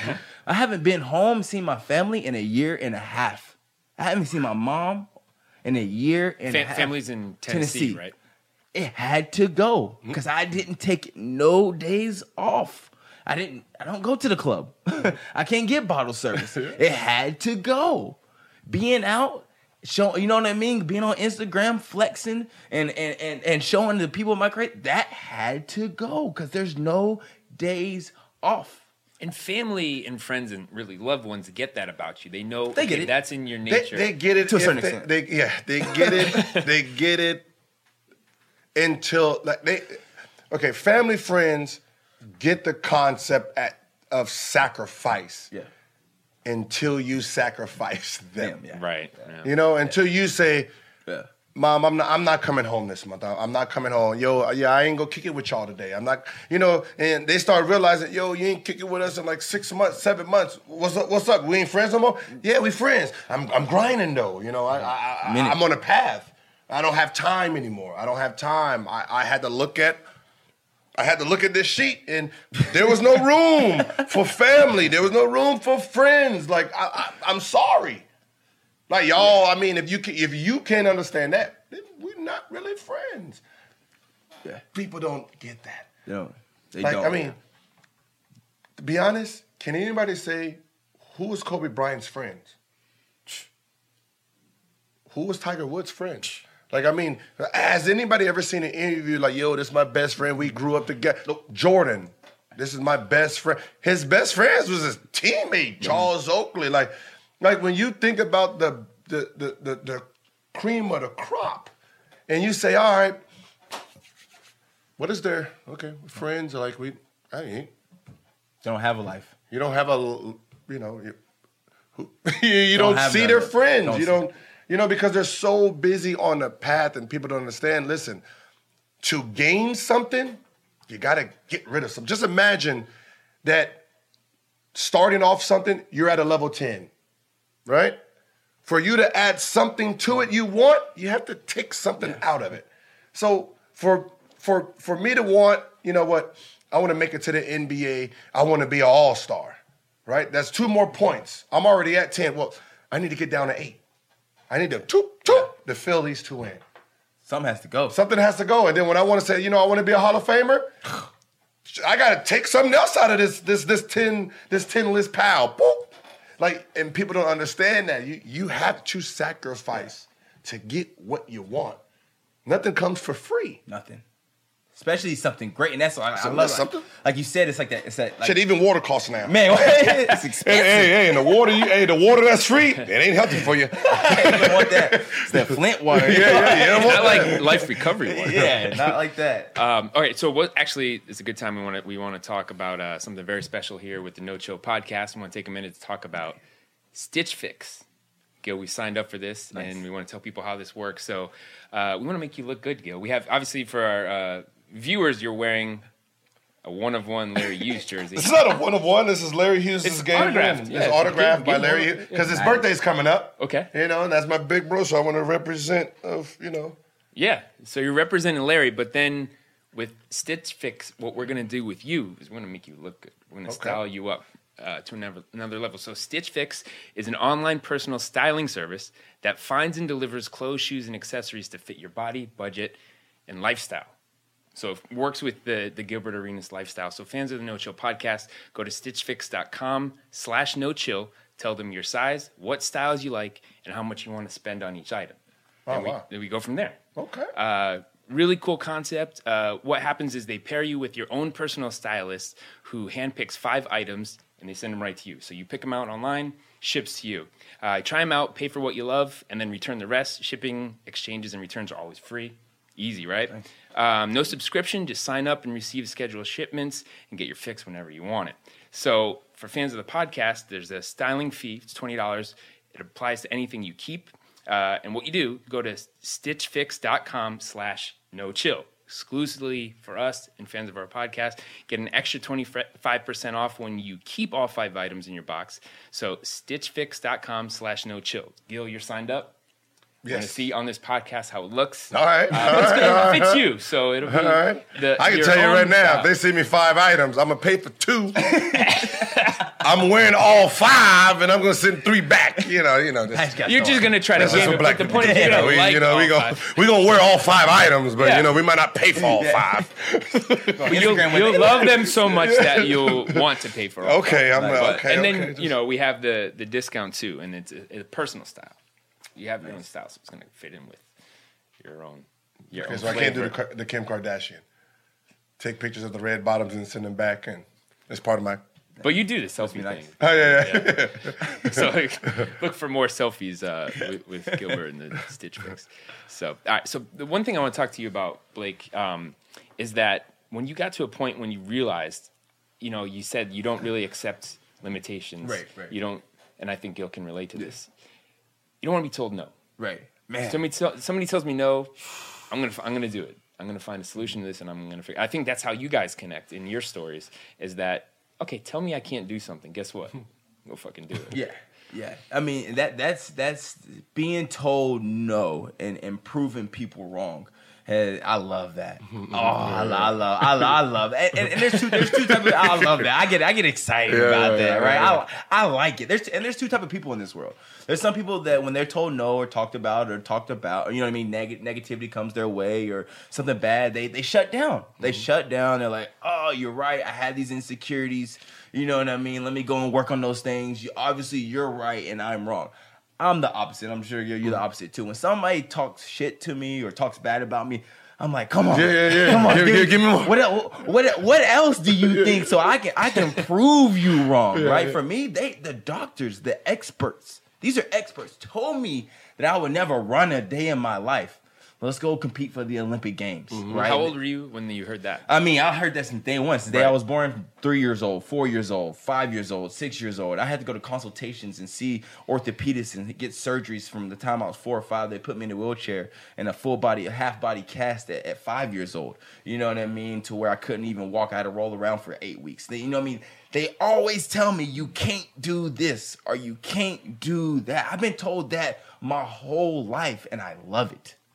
I haven't been home, seen my family in a year and a half. I haven't seen my mom in a year and Fa- a half. Family's in Tennessee, right? It had to go because I didn't take no days off. I didn't. I don't go to the club. I can't get bottle service. It had to go. Being out, show, you know what I mean? Being on Instagram, flexing and and and, and showing the people in my crate, that had to go because there's no days off. And family and friends and really loved ones get that about you. They know They get okay, it. that's in your they, nature. they get it To a if certain they, extent. they yeah they get it they get it until like they okay family friends get the concept at, of sacrifice Yeah. until you sacrifice them. Damn, yeah. right. Yeah. You know, until you say, Yeah. Mom, I'm not I'm not coming home this month. I- I'm not coming home. Yo, yeah, I ain't gonna kick it with y'all today. I'm not, you know, and they start realizing, yo, you ain't kicking with us in like six months, seven months. What's up? What's up? We ain't friends no more? Yeah, we friends. I'm I'm grinding though. You know, I, I, I Minute. I'm on a path. I don't have time anymore. I don't have time. I, I had to look at I had to look at this sheet, and there was no room for family. There was no room for friends. Like I, I, I'm sorry. Like y'all, I mean, if you can, if you can't understand that, then we're not really friends. Yeah. People don't get that. They don't. They Like don't. I mean, to be honest, can anybody say who was Kobe Bryant's friends? Who was Tiger Woods' friend? Like, I mean, has anybody ever seen an interview like, yo, this is my best friend, we grew up together? Look, Jordan, this is my best friend. His best friends was his teammate, Charles Oakley. Like, like when you think about the the the the, the cream of the crop, and you say, all right, what is there? Okay, we're friends, like we, I ain't. They don't have a life. You don't have a, you know, you, who, you Don't don't, have see that. their friends. Don't you see. don't, you know, because they're so busy on the path and people don't understand. Listen, to gain something, you got to get rid of something. Just imagine that starting off something, you're at a level ten, right? For you to add something to it you want, you have to take something out of it. So for for for me to want, you know what, I want to make it to the N B A. I want to be an all-star, right? That's two more points. I'm already at ten. Well, I need to get down to eight. I need to toop, toop, to fill these two in. Something has to go. Something has to go. And then when I want to say, you know, I want to be a Hall of Famer, I got to take something else out of this this this ten this ten list pile. Boop. Like, and people don't understand that. You you have to sacrifice to get what you want. Nothing comes for free. Nothing. Especially something great, and that's why I, So I love that's it. something? Like you said, it's like that. It's that. Like, Shit, even water costs now. man, it's expensive. Hey, hey, hey, and the water, you, hey, the water that's free, it ain't healthy for you. I don't want that. It's that Flint water. Yeah, yeah, yeah. I don't want Not that. like life recovery one. Yeah, not like that. Um, all right, so what actually is a good time we want to we want to talk about uh, something very special here with the No Chill podcast. We want to take a minute to talk about Stitch Fix. Gil, we signed up for this, Nice. and we want to tell people how this works. So uh, we want to make you look good, Gil. We have obviously for our uh, viewers, you're wearing a one of one Larry Hughes jersey. This is not a one of one. This is Larry Hughes' It's game. autographed. It's Yeah, it's autographed game- by game Larry over. Hughes because his Nice. birthday's coming up. Okay. You know, and that's my big bro, so I want to represent of you know. Yeah, so you're representing Larry, but then with Stitch Fix, what we're gonna do with you is we're gonna make you look good. We're gonna Okay. style you up uh, to another, another level. So Stitch Fix is an online personal styling service that finds and delivers clothes, shoes, and accessories to fit your body, budget, and lifestyle. So it works with the, the Gilbert Arenas lifestyle. So fans of the No Chill podcast, go to stitchfix.com slash no chill. Tell them your size, what styles you like, and how much you want to spend on each item. Oh, and we, wow. then we go from there. Okay. Uh, really cool concept. Uh, what happens is they pair you with your own personal stylist who handpicks five items and they send them right to you. So you pick them out online, ships to you. Uh, try them out, pay for what you love, and then return the rest. Shipping, exchanges, and returns are always free. Easy, right? Um, no subscription. Just sign up and receive scheduled shipments and get your fix whenever you want it. So for fans of the podcast, there's a styling fee. It's twenty dollars. It applies to anything you keep. Uh, and what you do, go to stitchfix.com slash no chill. Exclusively for us and fans of our podcast. Get an extra twenty-five percent off when you keep all five items in your box. So stitchfix.com slash no chill. Gil, you're signed up? We're going to Yes. see on this podcast how it looks. All right. Uh, all but it's right, going all to right. fit you, so it'll be All right. the, I can your tell you own right now, style. if they see me five items, I'm gonna pay for two. I'm wearing all five, and I'm gonna send three back. You know, you know. Nice This, guy. You're just going to try to that's just game what it, black but the people point is do. you're You know, going to we, like you know, all we go, five. we gonna wear all five items, but Yeah. you know, we might not pay for all five. But you'll, Instagram with you'll it. love them so much that you'll want to pay for all Okay, I'm five. uh, But- okay. And then, okay, just- you know, we have the, the discount too, and it's a, a personal style. You have your own style, so it's going to fit in with your own your Okay, own so I can't do the, flavor. Ka- the Kim Kardashian. Take pictures of the red bottoms and send them back, and it's part of my. But you do the selfie be nice. thing. Oh yeah, yeah. Yeah. So like, look for more selfies uh, with, with Gilbert and the Stitch Fix. So, all right. So the one thing I want to talk to you about, Blake, um, is that when you got to a point when you realized, you know, you said you don't really accept limitations. Right, right. You don't, and I think Gil can relate to this. You don't want to be told no. Right, man. Somebody, tell, somebody tells me no, I'm gonna, I'm gonna do it. I'm gonna find a solution to this, and I'm gonna figure. I think that's how you guys connect in your stories. Is that okay? Tell me I can't do something. Guess what? Go fucking do it. Yeah, yeah. I mean that that's that's being told no and, and proving people wrong. And I love that. Oh, I love, I love, I love, I love. And, and, and there's two, there's two types of. I love that. I get, I get excited Yeah, about yeah, that, yeah, right? yeah. I, I like it. There's and there's two type of people in this world. There's some people that when they're told no or talked about or talked about, or you know what I mean, neg- negativity comes their way or something bad, they they shut down. They Mm-hmm. shut down. They're like, oh, you're right. I had these insecurities. You know what I mean? Let me go and work on those things. You, obviously, you're right and I'm wrong. I'm the opposite. I'm sure you're, you're the opposite too. When somebody talks shit to me or talks bad about me, I'm like, come on, Yeah, yeah, yeah. come on, Give- dude. give- give me more. What, el- what, what else do you think so I can I can prove you wrong, Yeah, right? yeah. For me, they the doctors, the experts, these are experts, told me that I would never run a day in my life. Let's go compete for the Olympic Games, right? How old were you when you heard that? I mean, I heard that since day one. Since the day Right. I was born, three years old, four years old, five years old, six years old. I had to go to consultations and see orthopedists and get surgeries from the time I was four or five. They put me in a wheelchair and a full body, a half body cast at, at five years old. You know what I mean? To where I couldn't even walk. I had to roll around for eight weeks. They, you know what I mean? They always tell me you can't do this or you can't do that. I've been told that my whole life and I love it.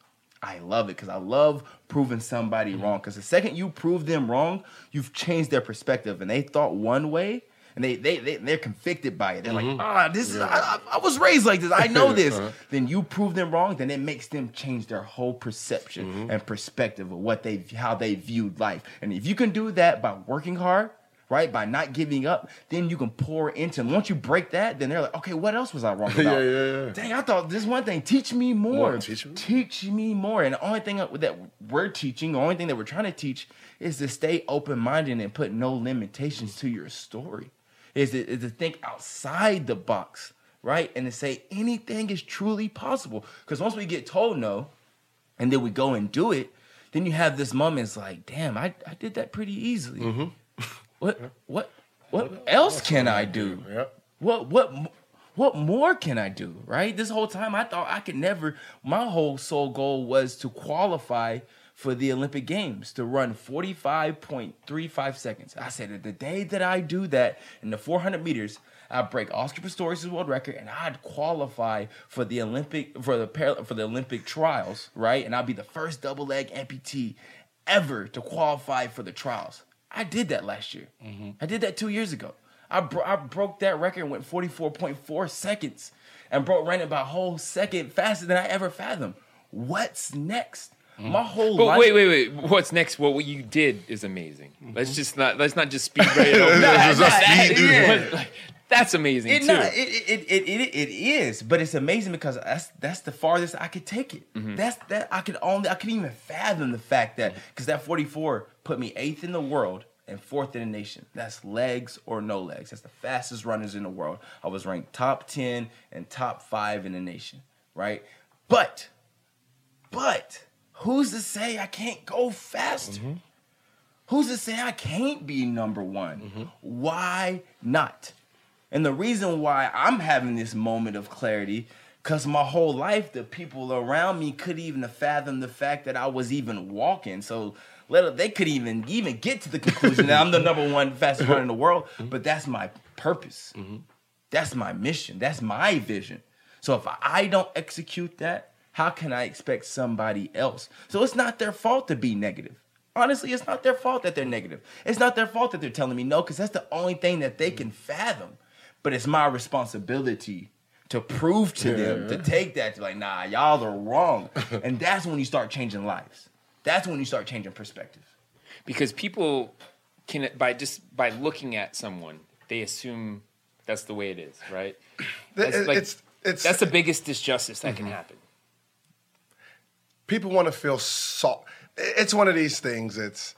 I love it because I love proving somebody mm-hmm. wrong. Because the second you prove them wrong, you've changed their perspective, and they thought one way. And they, they, they, they're convicted by it. They're mm-hmm. like, ah, this is, yeah. I, I was raised like this. I know this. uh-huh. Then you prove them wrong, then it makes them change their whole perception mm-hmm. and perspective of what they, how they viewed life. And if you can do that by working hard, right, by not giving up, then you can pour into them. Once you break that, then they're like, okay, what else was I wrong about? yeah, yeah, yeah. Dang, I thought this one thing, teach me more. more teach, me. teach me more. And the only thing that we're teaching, the only thing that we're trying to teach is to stay open-minded and put no limitations to your story. Is to, is to think outside the box, right? And to say anything is truly possible. Because once we get told no, and then we go and do it, then you have this moment, it's like, damn, I, I did that pretty easily. Mm-hmm. What what what, what else can I do? Yep. What what what more can I do, right? This whole time I thought I could never, my whole sole goal was to qualify for the Olympic Games, to run forty-five point three five seconds. I said that the day that I do that in the four hundred meters, I'd break Oscar Pistorius' world record and I'd qualify for the Olympic for the Par- for the Olympic trials, right? And I'd be the first double leg amputee ever to qualify for the trials. I did that last year. Mm-hmm. I did that two years ago. I, bro- I broke that record and went forty-four point four seconds and broke ran it by a whole second faster than I ever fathomed. What's next? Mm-hmm. My whole but life. wait, wait, wait. What's next? Well, what you did is amazing. Mm-hmm. Let's just not. Let's not just speed right over. That's, that, yeah. That's amazing it, too. No, it, it, it, it, it is, but it's amazing because that's that's the farthest I could take it. Mm-hmm. That's that I could only I couldn't even fathom the fact that because that forty-four put me eighth in the world and fourth in the nation. That's legs or no legs. That's the fastest runners in the world. I was ranked top ten and top five in the nation, right? But, but. Who's to say I can't go faster? Mm-hmm. Who's to say I can't be number one? Mm-hmm. Why not? And the reason why I'm having this moment of clarity, because my whole life, the people around me couldn't even fathom the fact that I was even walking. So let they could even even get to the conclusion that I'm the number one fastest runner in the world. Mm-hmm. But that's my purpose. Mm-hmm. That's my mission. That's my vision. So if I don't execute that, how can I expect somebody else? So it's not their fault to be negative. Honestly, it's not their fault that they're negative. It's not their fault that they're telling me no, because that's the only thing that they can fathom. But it's my responsibility to prove to yeah. them, to take that, to like, nah, y'all are wrong. And that's when you start changing lives. That's when you start changing perspective. Because people can, by just by looking at someone, they assume that's the way it is, right? That's, it, like, it's, it's, that's the biggest disjustice that mm-hmm. can happen. People want to feel so. It's one of these things. It's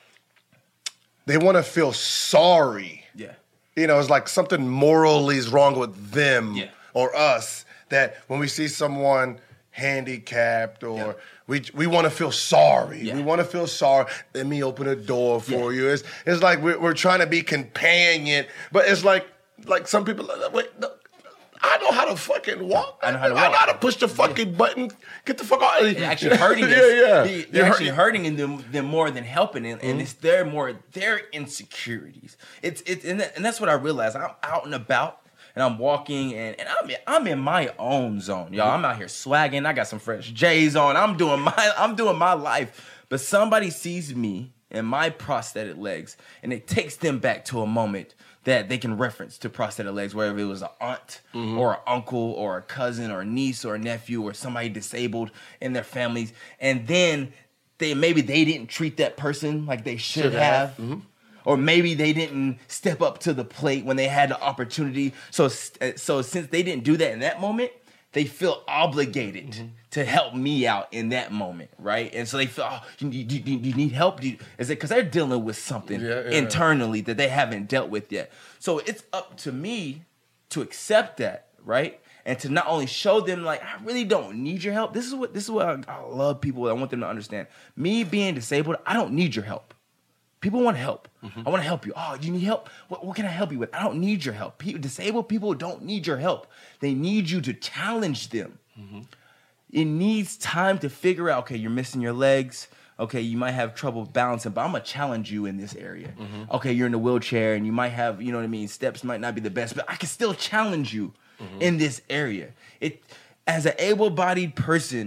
they want to feel sorry. Yeah. You know, it's like something morally is wrong with them yeah. or us. That when we see someone handicapped or yeah. we we want to feel sorry. Yeah. We want to feel sorry. Let me open a door for yeah. you. It's it's like we're we're trying to be companion, but it's like like some people. Wait, no, I know how to fucking walk. I know how to walk. I know how to push the fucking yeah. button. Get the fuck out of here. They're actually hurting us. yeah, yeah. They, they're You're actually hurting them, them more than helping. And, and mm-hmm. it's their more their insecurities. It's it's and, that, and that's what I realized. I'm out and about and I'm walking and, and I'm in, I'm in my own zone, y'all. I'm out here swagging. I got some fresh J's on. I'm doing my I'm doing my life. But somebody sees me and my prosthetic legs, and it takes them back to a moment that they can reference to prosthetic legs, whether it was an aunt mm-hmm. or an uncle or a cousin or a niece or a nephew or somebody disabled in their families. And then they maybe they didn't treat that person like they should, should have. have. Mm-hmm. Or maybe they didn't step up to the plate when they had the opportunity. So, so since they didn't do that in that moment, they feel obligated mm-hmm. to help me out in that moment, right? And so they feel, oh, you, you, you, you need help? You, is it because they're dealing with something yeah, yeah. internally that they haven't dealt with yet? So it's up to me to accept that, right? And to not only show them, like, I really don't need your help. This is what this is what I, I love people. I want them to understand. Me being disabled, I don't need your help. People want help. Mm-hmm. I want to help you. Oh, you need help? What, what can I help you with? I don't need your help. People, disabled people don't need your help. They need you to challenge them. Mm-hmm. It needs time to figure out, okay, you're missing your legs. Okay, you might have trouble balancing, but I'm going to challenge you in this area. Mm-hmm. Okay, you're in a wheelchair and you might have, you know what I mean, steps might not be the best, but I can still challenge you mm-hmm. in this area. It, as an able-bodied person,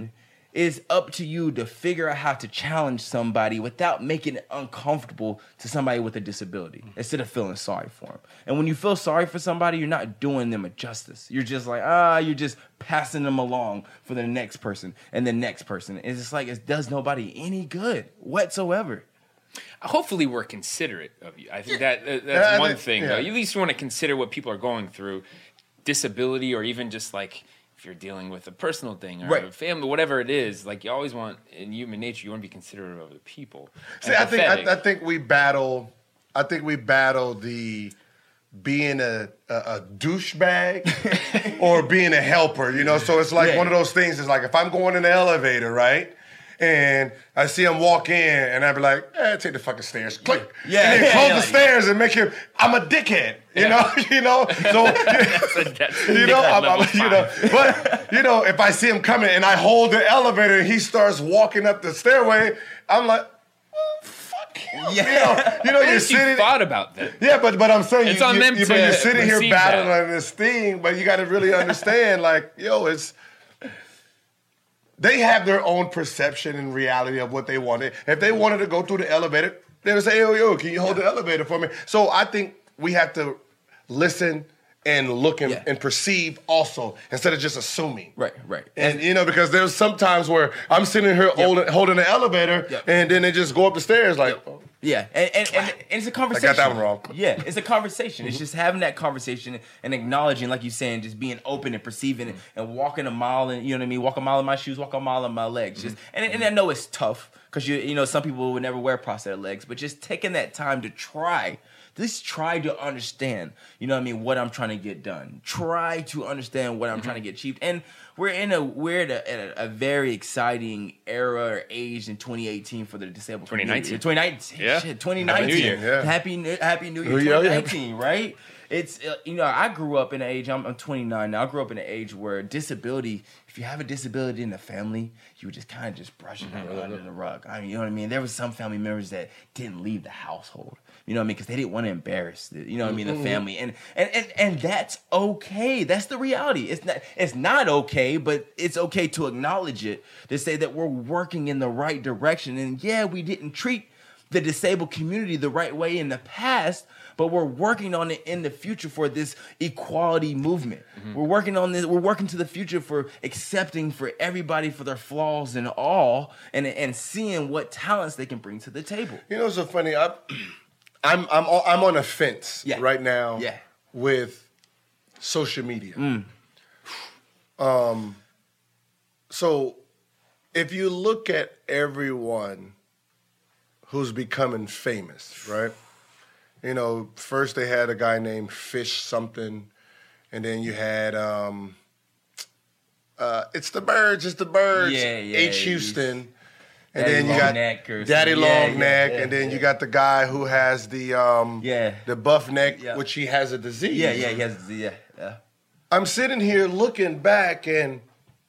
it's up to you to figure out how to challenge somebody without making it uncomfortable to somebody with a disability instead of feeling sorry for them. And when you feel sorry for somebody, you're not doing them a justice. You're just like, ah, you're just passing them along for the next person and the next person. It's just like it does nobody any good whatsoever. Hopefully we're considerate of you. I think that uh, that's Yeah, I one think- thing. yeah. Though. You at least want to consider what people are going through, disability, or even just like if you're dealing with a personal thing or Right. a family, whatever it is. Like you always want in human nature, you want to be considerate of other people. See, I think Empathetic. I, I think we battle. I think we battle the being a a, a douchebag or being a helper. You know, so it's like Yeah. one of those things. Is like if I'm going in the elevator, right? And I see him walk in, and I'd be like, eh, take the fucking stairs. Click. Yeah, And then yeah, close yeah, the like- stairs and make him, I'm a dickhead. You know? You know? So, That's you know, I'm, level I'm, you know, five. but, you know, if I see him coming and I hold the elevator and he starts walking up the stairway, I'm like, well, fuck him. Yeah. You know, you know At you're least you sitting. thought about that. Yeah, but but I'm saying It's you, on you, them you, to you're sitting here receive battling that. on this thing, but you got to really understand, like, yo, it's they have their own perception and reality of what they wanted. If they wanted to go through the elevator, they would say, yo, yo, can you hold the elevator for me? So I think we have to listen and look and, Yeah. and perceive also instead of just assuming. Right, right. And you know, because there's some times where I'm sitting here holding, holding the elevator, Yep. and then they just go up the stairs like, oh, Yeah, and, and, and, and it's a conversation. that one wrong. Yeah, it's a conversation. It's just having that conversation and acknowledging, like you're saying, just being open and perceiving it and walking a mile and you know what I mean, walk a mile in my shoes, walk a mile in my legs. Just and, and I know it's tough because you you know some people would never wear prosthetic legs, but just taking that time to try. Just try to understand, you know what I mean, what I'm trying to get done. Try to understand what I'm trying to get achieved. And we're in a we're at a, at a, a very exciting era or age in twenty eighteen for the disabled twenty nineteen. community. twenty nineteen. Yeah. Shit, twenty nineteen. Happy New Year, yeah. Happy New, Happy New Year, New Year, yeah. twenty nineteen, right? It's uh, you know I grew up in an age. I'm, I'm twenty-nine now. I grew up in an age where disability. If you have a disability in the family, you would just kind of just brush it under, under the rug. I mean, you know what I mean. There was some family members that didn't leave the household. You know what I mean? Because they didn't want to embarrass the, you know what I mean, the family, and, and and and that's okay. That's the reality. It's not it's not okay, but it's okay to acknowledge it. To say that we're working in the right direction, and yeah, we didn't treat the disabled community the right way in the past, but we're working on it in the future for this equality movement. Mm-hmm. We're working on this. We're working to the future for accepting for everybody for their flaws and all, and and seeing what talents they can bring to the table. you know, it's so funny. I, I'm I'm on- I'm on a fence Yeah. right now Yeah. with social media. Mm. Um, so if you look at everyone who's becoming famous, right? You know, first they had a guy named Fish something, and then you had um, uh, it's the Birds, it's the Birds, Yeah, yeah, H. he's- Houston. And Daddy then you Long got Neck or Daddy something. Long Yeah, yeah, Neck, yeah, and then yeah. you got the guy who has the um, Yeah. the buff neck, Yeah. which he has a disease. Yeah, yeah, he has, yeah, yeah. I'm sitting here looking back and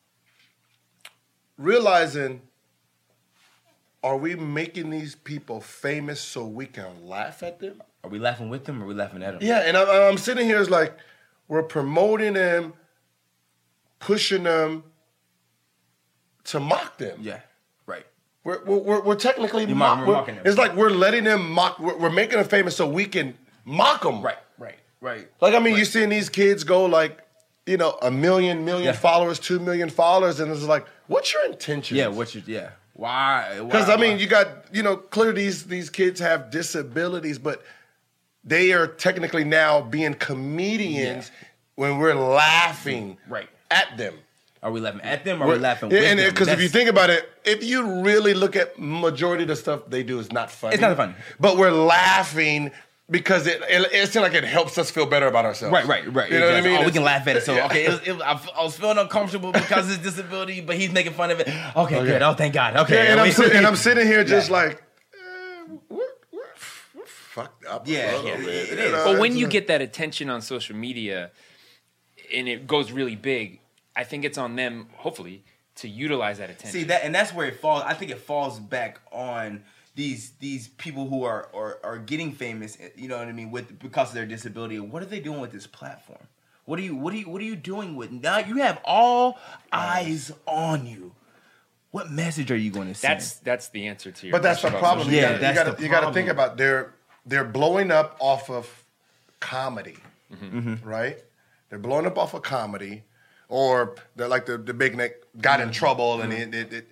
realizing, are we making these people famous so we can laugh at them? Are we laughing with them or are we laughing at them? Yeah, and I'm, I'm sitting here, it's like, we're promoting them, pushing them to mock them. Yeah, right. We're, we're, we're, we're technically You're mock, mock- we're we're- mocking them. It's like we're letting them mock, we're, we're making them famous so we can mock them. Right, right, right. Like, I mean, you're seeing these kids go like, you know, a million, million Yeah. followers, two million followers, and it's like, what's your intention? Yeah, what's your, yeah. Why? Because, Why- I mean, you got, you know, clearly these, these kids have disabilities, but they are technically now being comedians when we're laughing Right. at them. Are we laughing at them or are we We're- laughing yeah, with and them? because if you That's- think about it, if you really look at majority of the stuff they do is not funny. It's not funny. But we're laughing because it it, it seems like it helps us feel better about ourselves. Right, right, right. You know what I Exactly. mean? Oh, we It's- can laugh at it. So, yeah. okay, it was, it was, I, f- I was feeling uncomfortable because of his disability, but he's making fun of it. Okay, good. Oh, thank God. Okay. Yeah, and, I'm we- sit- and I'm sitting here just Yeah. like, eh, we're, we're, we're fucked up. a Yeah, little yeah, bit, it you is. know? But when It's you a- get that attention on social media and it goes really big, I think it's on them, hopefully, to utilize that attention. See that, and that's where it falls. I think it falls back on these these people who are, are are getting famous. You know what I mean? With because of their disability, what are they doing with this platform? What are you what are you what are you doing with now? You have all eyes on you. What message are you going to send? That's that's the answer to your But that's the question about problem. social You Yeah, gotta- that's you got the you got to think problem. about they're they're blowing up off of comedy, Mm-hmm. right? They're blowing up off of comedy, or they're like the the big neck got in trouble and it, it, it.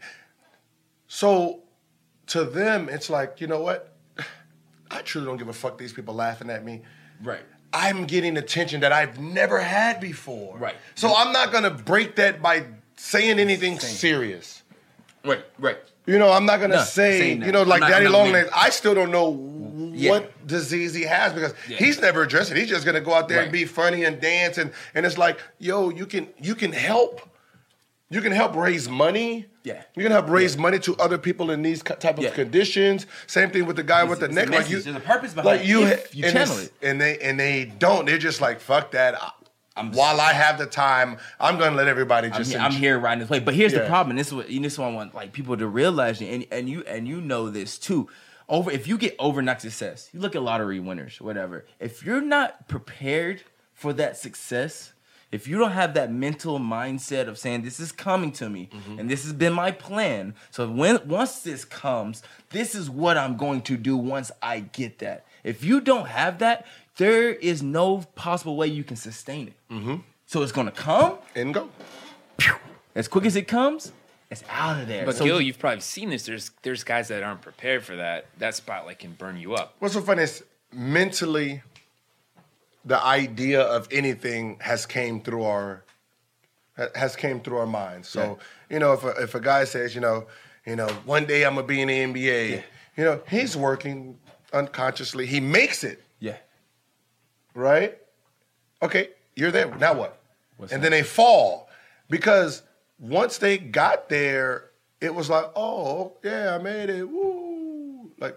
So to them, it's like, you know what? I truly don't give a fuck. These people laughing at me. Right. I'm getting attention that I've never had before. Right. So I'm not gonna break that by saying anything serious. Right, right. You know, I'm not gonna No, say, saying that. you know, like I'm not- Daddy I'm not Long saying- Legs. I still don't know Yeah. what disease he has because Yeah. he's never addressed it. He's just gonna go out there Right. and be funny and dance and and it's like, yo, you can you can help, you can help raise money. Yeah. You can help raise money to other people in these type of Yeah. conditions. Same thing with the guy with the it's a neck. Like message. you, There's a purpose behind like it you, if you and channel it's- it. and they and they don't. They're just like, fuck that. I- I'm- While I have the time, I'm gonna let everybody I'm, just. here, I'm enjoy- here riding this way, but here's the Yeah. problem. And this is what and this is what I want like people to realize, and and you and you know this too. Over if you get overnight success, you look at lottery winners, whatever. If you're not prepared for that success, if you don't have that mental mindset of saying this is coming to me and this has been my plan, so when once this comes, this is what I'm going to do once I get that. If you don't have that, there is no possible way you can sustain it. Mm-hmm. So it's gonna come. and go. As quick as it comes, it's out of there. But So Gil, you've probably seen this. There's there's guys that aren't prepared for that. That spotlight can burn you up. What's so funny is mentally, the idea of anything has came through our ha- has came through our minds. So you know, if a, if a guy says, you know, you know, one day I'm gonna be in the N B A, you know, he's working unconsciously. He makes it, yeah, right? Okay, you're there. Now what? What's and then they fall because once they got there, it was like, oh yeah, I made it. Woo! Like,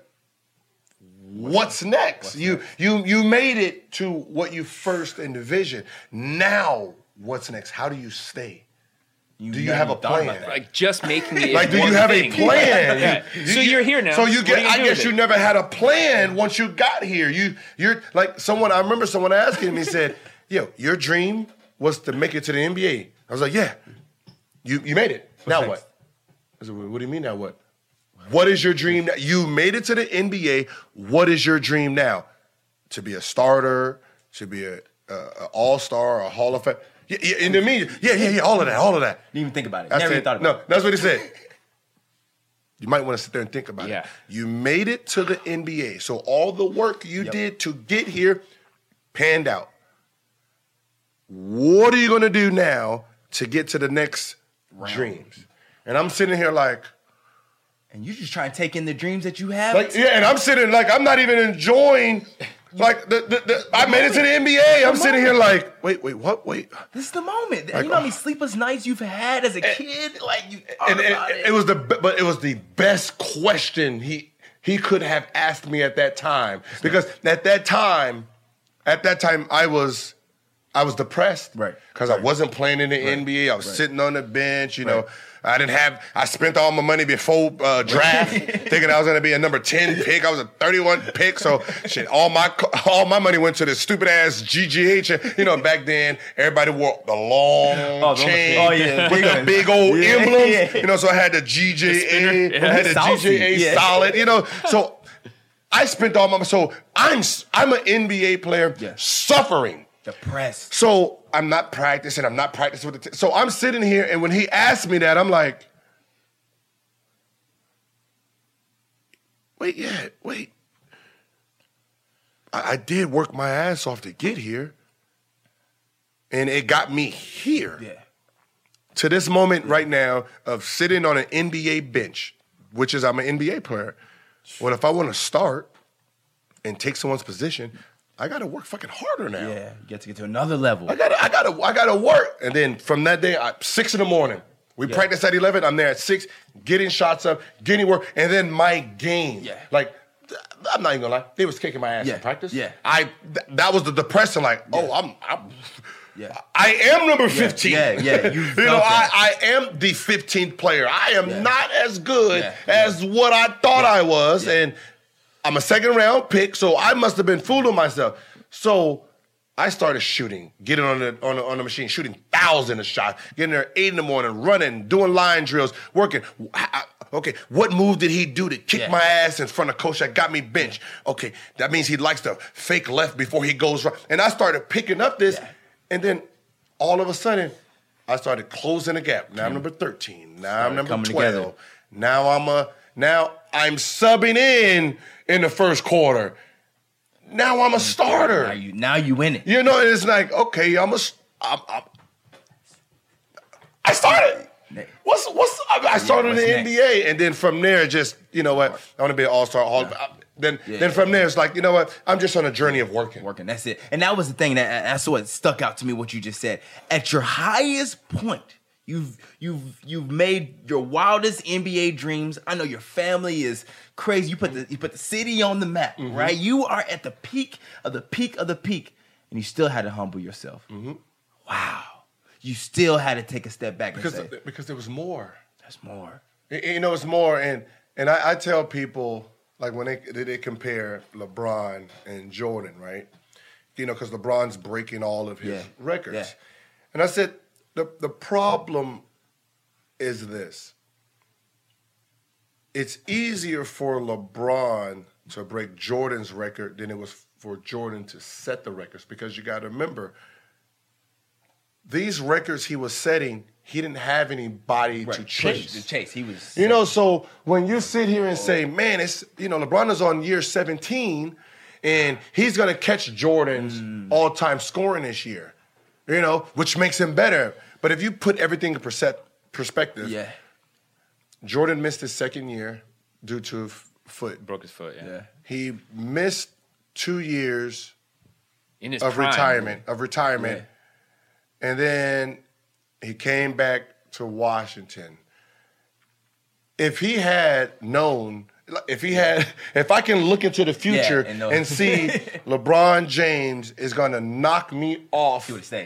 what's next? What's you next? you you made it to what you first envisioned. Now, what's next? How do you stay? Do you never have a thought about plan? that. Like just making it. Like, do one you have thing. a plan? Yeah. You- So you- you're here now. So you What get. are you gonna I do guess with you it? never had a plan once you got here. You you're like someone. I remember someone asking me, said, "Yo, your dream was to make it to the N B A." I was like, "Yeah, you you made it. now next? what?" I said, "What do you mean now what? What is your dream? Now? You made it to the N B A. What is your dream now? To be a starter? To be a, a, a All Star? A Hall of Fame?" Yeah, yeah, in the media, yeah, yeah, yeah, all of that, all of that. Didn't even think about it. I Never said, even thought about no, it. that's what he said. You might want to sit there and think about Yeah. it. You made it to the N B A. So all the work you Yep. did to get here panned out. What are you going to do now to get to the next dreams? And I'm sitting here like, And you just try and take in the dreams that you have. like yeah, and I'm sitting like, I'm not even enjoying, like, the, the, the I made it to the N B A. I'm sitting here like, wait, wait, what, wait. This is the moment. Like, you know how many sleepless nights you've had as a kid? Like you thought And about it, it. it was the be- but it was the best question he he could have asked me at that time because at that time, at that time I was I was depressed, Right. Because I wasn't playing in the N B A. I was sitting on the bench, you know. Right. I didn't have. I spent all my money before uh, draft, thinking I was going to be a number ten pick. I was a thirty-one pick, so shit. All my all my money went to this stupid ass G G H. You know, back then everybody wore the long Oh, the- chain oh, yeah, with big the ones. big old Yeah, emblems. yeah. You know, so I had the G J A, I had the Saucy, G J A yeah. solid. You know, so I spent all my. So I'm I'm an N B A player Yeah. suffering. Depressed. So I'm not practicing. I'm not practicing with the. T- so I'm sitting here, and when he asked me that, I'm like, wait, yeah, wait. I, I did work my ass off to get here, and it got me here Yeah. to this moment right now of sitting on an N B A bench, which is I'm an N B A player. Well, if I want to start and take someone's position, I got to work fucking harder now. Yeah. You get to get to another level. I gotta, I gotta, I gotta work. And then from that day, I, six in the morning, we Yeah. practice at eleven. I'm there at six, getting shots up, getting work, and then my game. Yeah. Like, th- I'm not even gonna lie, they was kicking my ass Yeah. in practice. Yeah. I th- that was the depressing. Like, oh, I'm, I'm, Yeah. I am number fifteen. Yeah, yeah, you you felt know, that. I, I am the fifteenth player. I am Yeah. not as good Yeah. as what I thought Yeah. I was, Yeah. and I'm a second round pick, so I must have been fooling myself. So I started shooting, getting on the on the, on the machine, shooting thousand a shot, getting there at eight in the morning, running, doing line drills, working. Okay, what move did he do to kick yeah. my ass in front of coach that got me benched? Okay, that means he likes to fake left before he goes right. And I started picking up this, yeah. and then all of a sudden, I started closing the gap. Now I'm number thirteen. Now I'm number twelve. Together. Now I'm a now I'm subbing in in the first quarter. Now I'm a starter. Now you now you win it. You know, it's like, okay, I'm a I'm, I'm I started. What's what's I started yeah, what's in the next? N B A, and then from there, just you know what, I want to be an all-star. All yeah. then yeah, then from there, it's like, you know what, I'm just on a journey of working. Working, that's it. And that was the thing that that's what stuck out to me. What you just said. At your highest point, you've you've you've made your wildest N B A dreams. I know your family is crazy. You put the you put the city on the map, mm-hmm. right? You are at the peak of the peak of the peak, and you still had to humble yourself. Mm-hmm. Wow. You still had to take a step back because and say, because there was more. There's more. You know, it's more, and and I, I tell people, like when they they compare LeBron and Jordan, right? You know, because LeBron's breaking all of his yeah. records, yeah. and I said the the problem is this: it's easier for LeBron to break Jordan's record than it was for Jordan to set the records, because you got to remember, these records he was setting, he didn't have anybody right. to chase. To chase, he was. You know, so when you sit here and say, "Man, it's you know, LeBron is on year seventeen, and he's gonna catch Jordan's mm. all-time scoring this year," you know, which makes him better. But if you put everything in perspective, yeah, Jordan missed his second year due to f- foot, broke his foot. Yeah, yeah. He missed two years in his of prime, retirement of retirement. Yeah. And then he came back to Washington. If he had known, if he had, if I can look into the future yeah, and, and see LeBron James is going to knock me off, he would have stayed.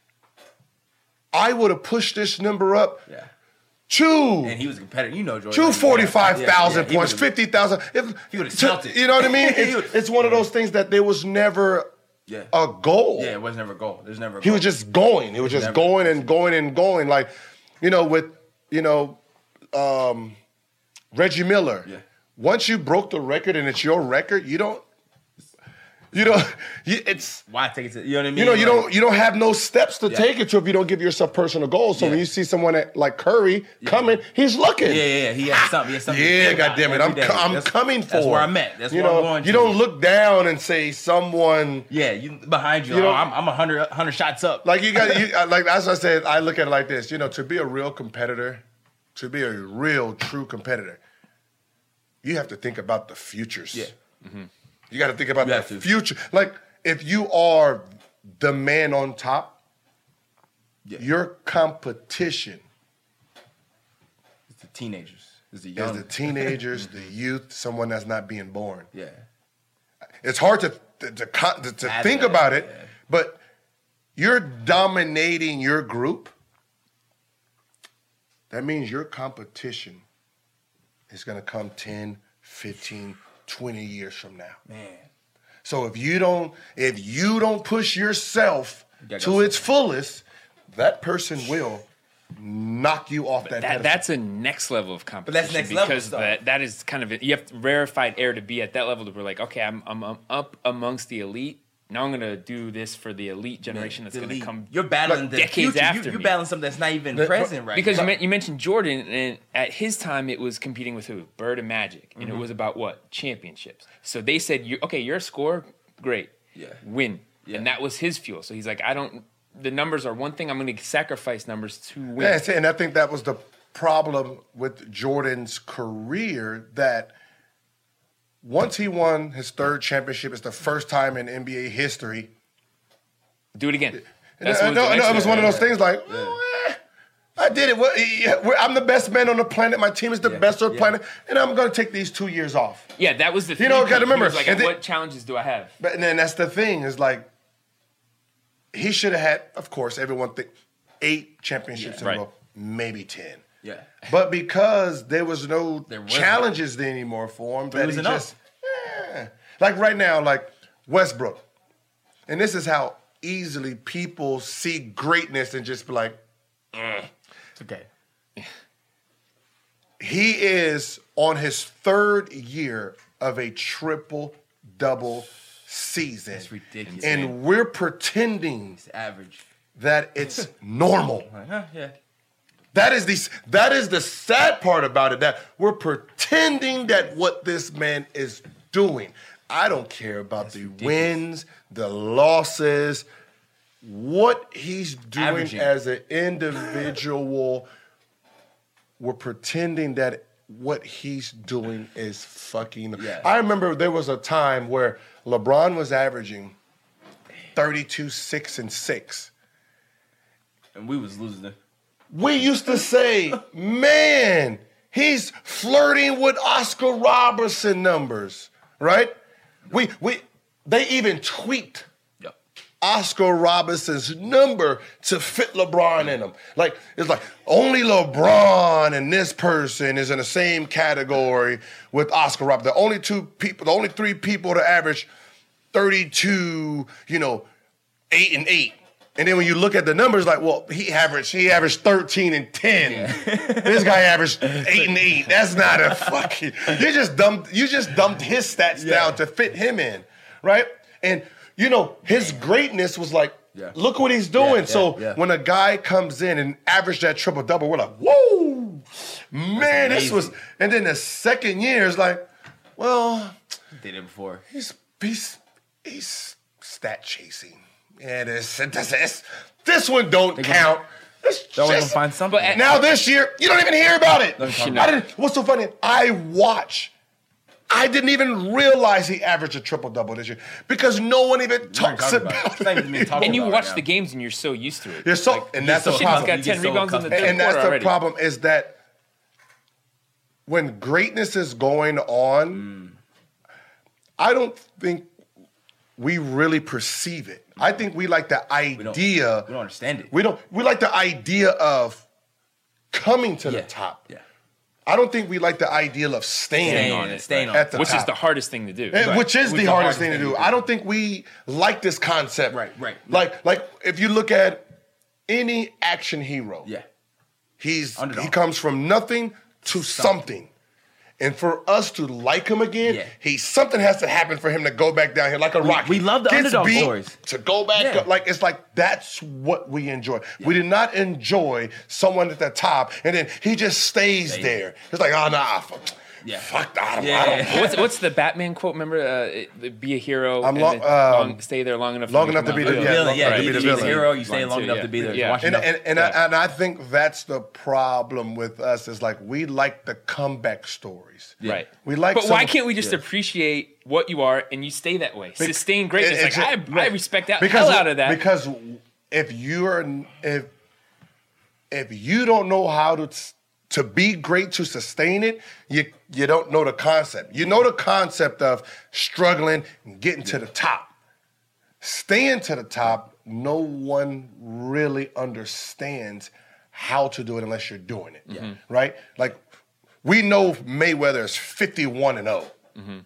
I would have pushed this number up. Yeah. Two. And he was a competitor. You know, Jordan. Two forty-five thousand yeah, yeah, points, fifty thousand. If he would have smelt it. You know what I mean? It's, it's one of those things that there was never Yeah. a goal. Yeah, it was never a goal. There's never a goal. He was just going. He was just never, going and going and going. Like, you know, with, you know, um, Reggie Miller. Yeah. Once you broke the record and it's your record, you don't, you don't, you, it's. Why take it to, you know what I mean? You know, you like, don't, you don't have no steps to yeah. take it to if you don't give yourself personal goals. So yeah. when you see someone at, like Curry yeah. coming, he's looking. Yeah, yeah, yeah. He has something. He has something Yeah, to God damn it. I'm, co- I'm that's, coming for That's where him. I'm at. That's you where know, I'm going You to. don't look down and say someone. Yeah, you behind you. You oh, know, I'm, I'm one hundred, one hundred shots up. Like you got, you, like as I said, I look at it like this. You know, to be a real competitor, to be a real, true competitor, you have to think about the futures. Yeah. Mm-hmm. You got to think about you the future. Like if you are the man on top, yeah. your competition it's the teenagers. It's the young. Is the teenagers, the youth, someone that's not being born. Yeah. It's hard to to, to, to, to think that, about it, yeah. but you're dominating your group. That means your competition is going to come ten, fifteen, twenty years from now. Man. So if you don't if you don't push yourself you to its fullest, that person will knock you off that. that that's a next level of competition. But that's next level because stuff. that that is kind of you have to rarefied air to be at that level to be like, okay, I'm I'm, I'm up amongst the elite. Now I'm gonna do this for the elite generation that's gonna come. You're battling like, the decades future. after you, You're me. battling something that's not even the, present right because now. you, men- you mentioned Jordan, and at his time it was competing with who? Bird and Magic, and mm-hmm. it was about what? Championships. So they said, you, okay, you're a scorer, great, yeah, win, yeah. and that was his fuel. So he's like, I don't. The numbers are one thing. I'm going to sacrifice numbers to win. Yeah, and I think that was the problem with Jordan's career, that once he won his third championship, it's the first time in N B A history. Do it again. That's no, no, no, it was one of those things like, yeah. oh, eh, I did it. Well, yeah, I'm the best man on the planet. My team is the yeah, best on the yeah. planet, and I'm going to take these two years off. Yeah, that was the thing. You know, got to remember. Like, then, what challenges do I have? But and then that's the thing is like, he should have had, of course, everyone think eight championships yeah, in a right. row, maybe ten. Yeah. But because there was no there challenges no. anymore for him, that he enough. just, eh. Like right now, like Westbrook. And this is how easily people see greatness and just be like, mm. It's okay. He is on his third year of a triple-double season. That's ridiculous. And man. We're pretending It's average. that it's normal. Uh-huh, yeah. That is the that is the sad part about it, that we're pretending that what this man is doing. I don't care about That's the ridiculous. wins, the losses, what he's doing Averaging. as an individual. We're pretending that what he's doing is fucking. Yeah. I remember there was a time where LeBron was averaging thirty-two, six, and six. And we was losing it. We used to say, man, he's flirting with Oscar Robertson numbers, right? We we they even tweaked Yep. Oscar Robertson's number to fit LeBron in them. Like, it's like only LeBron and this person is in the same category with Oscar Robertson. The only two people, the only three people to average thirty-two, you know, eight and eight. And then when you look at the numbers, like, well, he averaged he averaged thirteen and ten. Yeah. This guy averaged eight and eight. That's not a fucking. You just dumped you just dumped his stats yeah. down to fit him in, right? And you know his greatness was like, yeah. look what he's doing. Yeah, yeah, so yeah. when a guy comes in and averaged that triple double, we're like, whoa, man, this was. And then the second year is like, well, did it before. He's he's he's stat chasing. Yeah, this, this, this one don't They're count. This They're always just, gonna find something. But now this year, you don't even hear about it. No, I didn't, what's so funny? I watch. I didn't even realize he averaged a triple double this year because no one even talks about, about it. it. And you watch the games and you're so used to it. You're so, like, and that's the problem. He's got ten rebounds in the third And that's the already. problem is that when greatness is going on, mm. I don't think we really perceive it. I think we like the idea. We don't, we don't understand it. We don't. We like the idea of coming to yeah. the top. Yeah. I don't think we like the ideal of staying, staying on it, staying on at the which top. is the hardest thing to do. Right. Which is which the, the hardest hardest thing to thing do. to do. I don't think we like this concept. Right. Right. Like, like if you look at any action hero, yeah, he's Underdog. he comes from nothing to something. something. And for us to like him again, yeah. he something has to happen for him to go back down here like a we, rocket. We love the Gets underdog beat stories. To go back yeah. up. Like, it's like that's what we enjoy. Yeah. We did not enjoy someone at the top, and then he just stays Stay there. there. It's like, oh, nah, fuck, yeah. fuck I don't, yeah. I don't what's, what's the Batman quote? Remember, uh, be a hero I'm and long, then um, long, stay there long enough. long enough to be the, the yeah, villain. long Yeah, enough to you be the be the villain. hero. You stay Line long two, enough yeah. to be there. Yeah. Watch And, enough. and, and, Yeah. I, and I think that's the problem with us is like we like the comeback stories. Yeah. Right. We like but some, why can't we just yeah. appreciate what you are and you stay that way? Be- Sustain greatness. It- it's like, a- I, I respect that because, hell out of that. Because if you're if if you don't know how to to be great to sustain it, you you don't know the concept. You know the concept of struggling and getting to the top. Staying to the top, no one really understands how to do it unless you're doing it. Yeah. Right? Like we know Mayweather is fifty-one and oh. Mm-hmm.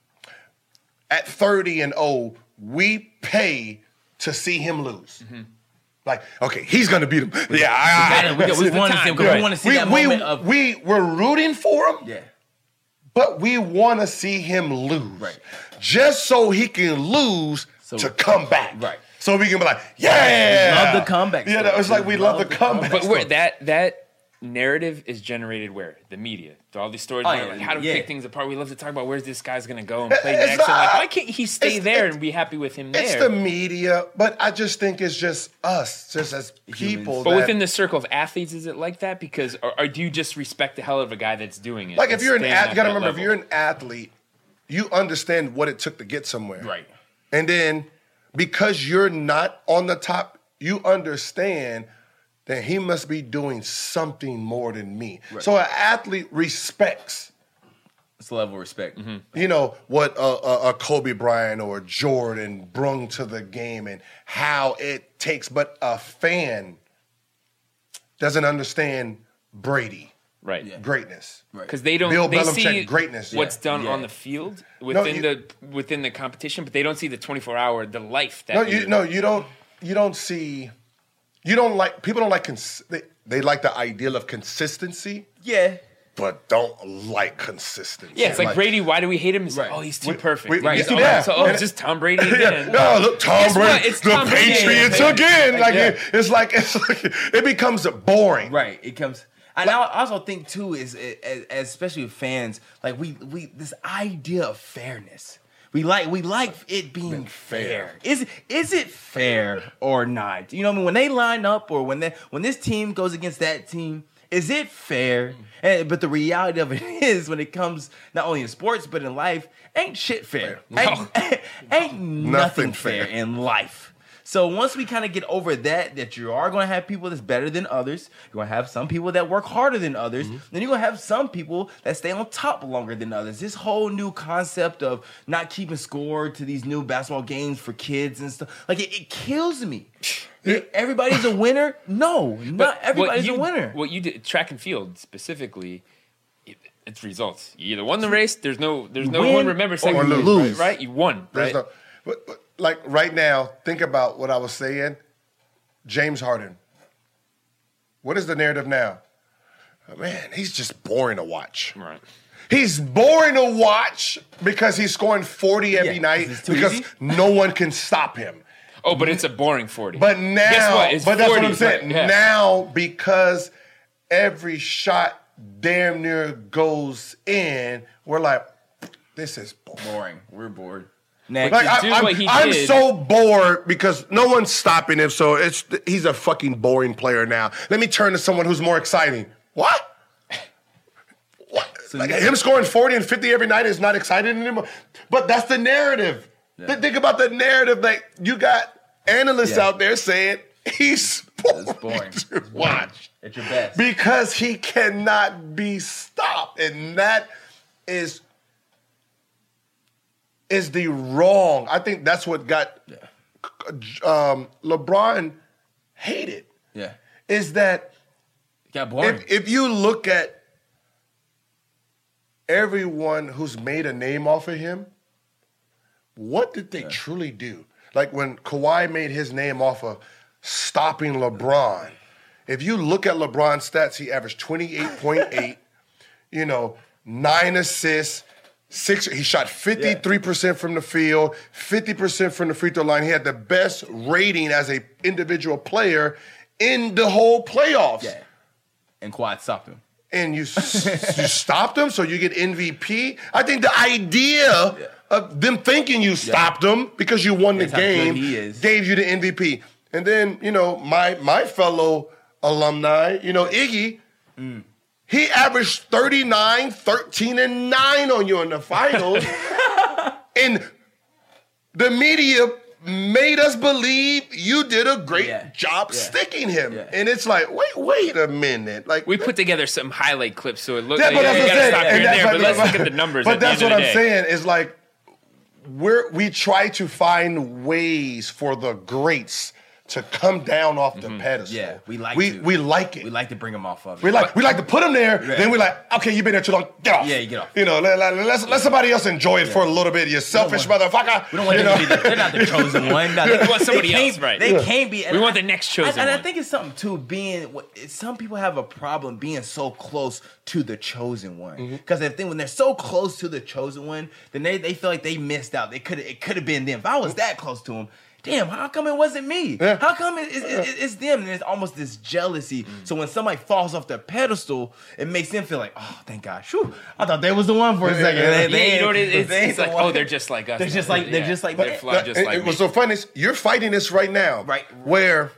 At thirty and oh, we pay to see him lose. Mm-hmm. Like, okay, he's gonna beat him. Yeah, I, I, we, we, we want to see him. right. We want to see we, that we, moment of we we're rooting for him. yeah. But we want to see him lose, Right. just so he can lose So- to come back, Right. So we can be like, yeah, We love the comeback Yeah, story. it's like we, We love, love the the comeback. But where story. that that narrative is generated where? The media. All these stories Oh, about, yeah, like, how do we yeah. pick things apart? We love to talk about where's this guy's gonna go and play It's next. And like, not- why can't he stay it's- there it's- and be happy with him It's there? the media, but I just think it's just us, just as people. But that, within the circle of athletes, is it like that? Because or, or do you just respect the hell of a guy that's doing it? like and if you're an staying athlete, at you gotta that remember level? if you're an athlete, you understand what it took to get somewhere, Right. And then because you're not on the top, you understand that he must be doing something more than me. Right. So an athlete respects, It's a level of respect. Mm-hmm. you know, what a, a, a Kobe Bryant or Jordan brung to the game and how it takes. But a fan doesn't understand Brady right? Yeah. greatness. Right. Because they don't. Bill they Belichick see greatness. what's Yeah. done Yeah. on the field within you- the within the competition, but they don't see the twenty-four hour the life that. No, you no, you don't. you don't see, you don't like, people don't like, cons- they, they like the ideal of consistency. Yeah. But don't like consistency. Yeah, it's like, like Brady. Why do we hate him? It's right. like, oh, he's too we, perfect. We, right. He's too yeah. perfect. So, oh, it's just Tom Brady again. Yeah. No, look, Tom Guess Brady. What? It's the Tom Patriots Brady. again. Like yeah. it, it's like it's like it becomes boring. Right. It comes. And I also think too is, is especially with fans, like we we this idea of fairness. We like we like it being fair. fair. Is is it fair or not? You know what I mean? When they line up or when they when this team goes against that team, is it fair? And, but the reality of it is, when it comes not only in sports but in life, ain't shit fair. No. Ain't, ain't nothing, nothing fair. fair in life. So once we kind of get over that, that you are going to have people that's better than others. You're going to have some people that work harder than others. Mm-hmm. Then you're going to have some people that stay on top longer than others. This whole new concept of not keeping score to these new basketball games for kids and stuff, like it, it kills me. Yeah. Everybody's a winner? No, not everybody's you, a winner. What you did, track and field specifically, it, it's results. You either won the race. There's no, there's no Win one remembers saying or lose, lose. Right, right? You won. There's right? no, but, but, like right now, think about what I was saying. James Harden. What is the narrative now? Oh, man, he's just boring to watch. Right. He's boring to watch because he's scoring forty every Yeah, night because easy. no one can stop him. Oh, but it's a boring forty. But now, Guess what? It's but that's forty, what I'm saying. but, yeah. Now, because every shot damn near goes in, we're like, this is boring. Boring. We're bored. Next. Like, I, do I'm, what he I'm did. so bored because no one's stopping him. So it's he's a fucking boring player now. Let me turn to someone who's more exciting. What? What? So like, next- him scoring forty and fifty every night is not exciting anymore. But that's the narrative. Yeah. Think about the narrative. Like you got analysts Yeah. out there saying he's boring, It's boring. to It's boring. watch At your best. because he cannot be stopped, and that is. is the wrong. I think that's what got um, LeBron hated. Yeah. Is that It got boring. if, if you look at everyone who's made a name off of him, what did they Yeah. truly do? Like when Kawhi made his name off of stopping LeBron. If you look at LeBron's stats, he averaged twenty-eight point eight, you know, nine assists, Six. He shot fifty-three percent from the field, fifty percent from the free throw line. He had the best rating as a individual player in the whole playoffs. Yeah. And Kawhi stopped him. And you you stopped him, so you get M V P. I think the idea Yeah. of them thinking you stopped him because you won the That's how good game he is. gave you the M V P. And then, you know, my my fellow alumni, you know, Iggy, Mm. he averaged thirty-nine, thirteen, and nine on you in the finals. And the media made us believe you did a great Yeah. job Yeah. sticking him. Yeah. And it's like, wait, wait a minute. Like We put together some highlight clips so it looks yeah, like but that's you what I'm gotta saying. stop And here and that's there, what- but let's look at the numbers. But at the that's end what of the I'm day. saying is like we're we try to find ways for the greats to come down off the pedestal. Yeah, we like we to. we like it. We like to bring him off of it. We like we like to put them there. Yeah. Then we like, okay, you've been there too long. Get off. Yeah, you get off. You know, let, let, let, let somebody else enjoy it for a little bit. You selfish want- motherfucker. We don't want you them know? to be the, they're not the chosen one. No, they, We want somebody they can't- else, right. They Yeah. can't be. and We want I- the next chosen And, and I one. think it's something too. Being some people have a problem being so close to the chosen one Mm-hmm. because they think when they're so close to the chosen one, then they, they feel like they missed out. They could it could have been them. If I was that close to him. Damn, how come it wasn't me? Yeah. How come it, it, it, it's them? And there's almost this jealousy. Mm. So when somebody falls off their pedestal, it makes them feel like, oh, thank God. Whew, I thought they was the one for a second. Yeah, They- they Yeah, you know what it ain't- is? they ain't It's the like, one. oh, they're just like us. They're just like- they're just like- they're but- fly just And- like and me. what's so funny is you're fighting this right now. Right. Where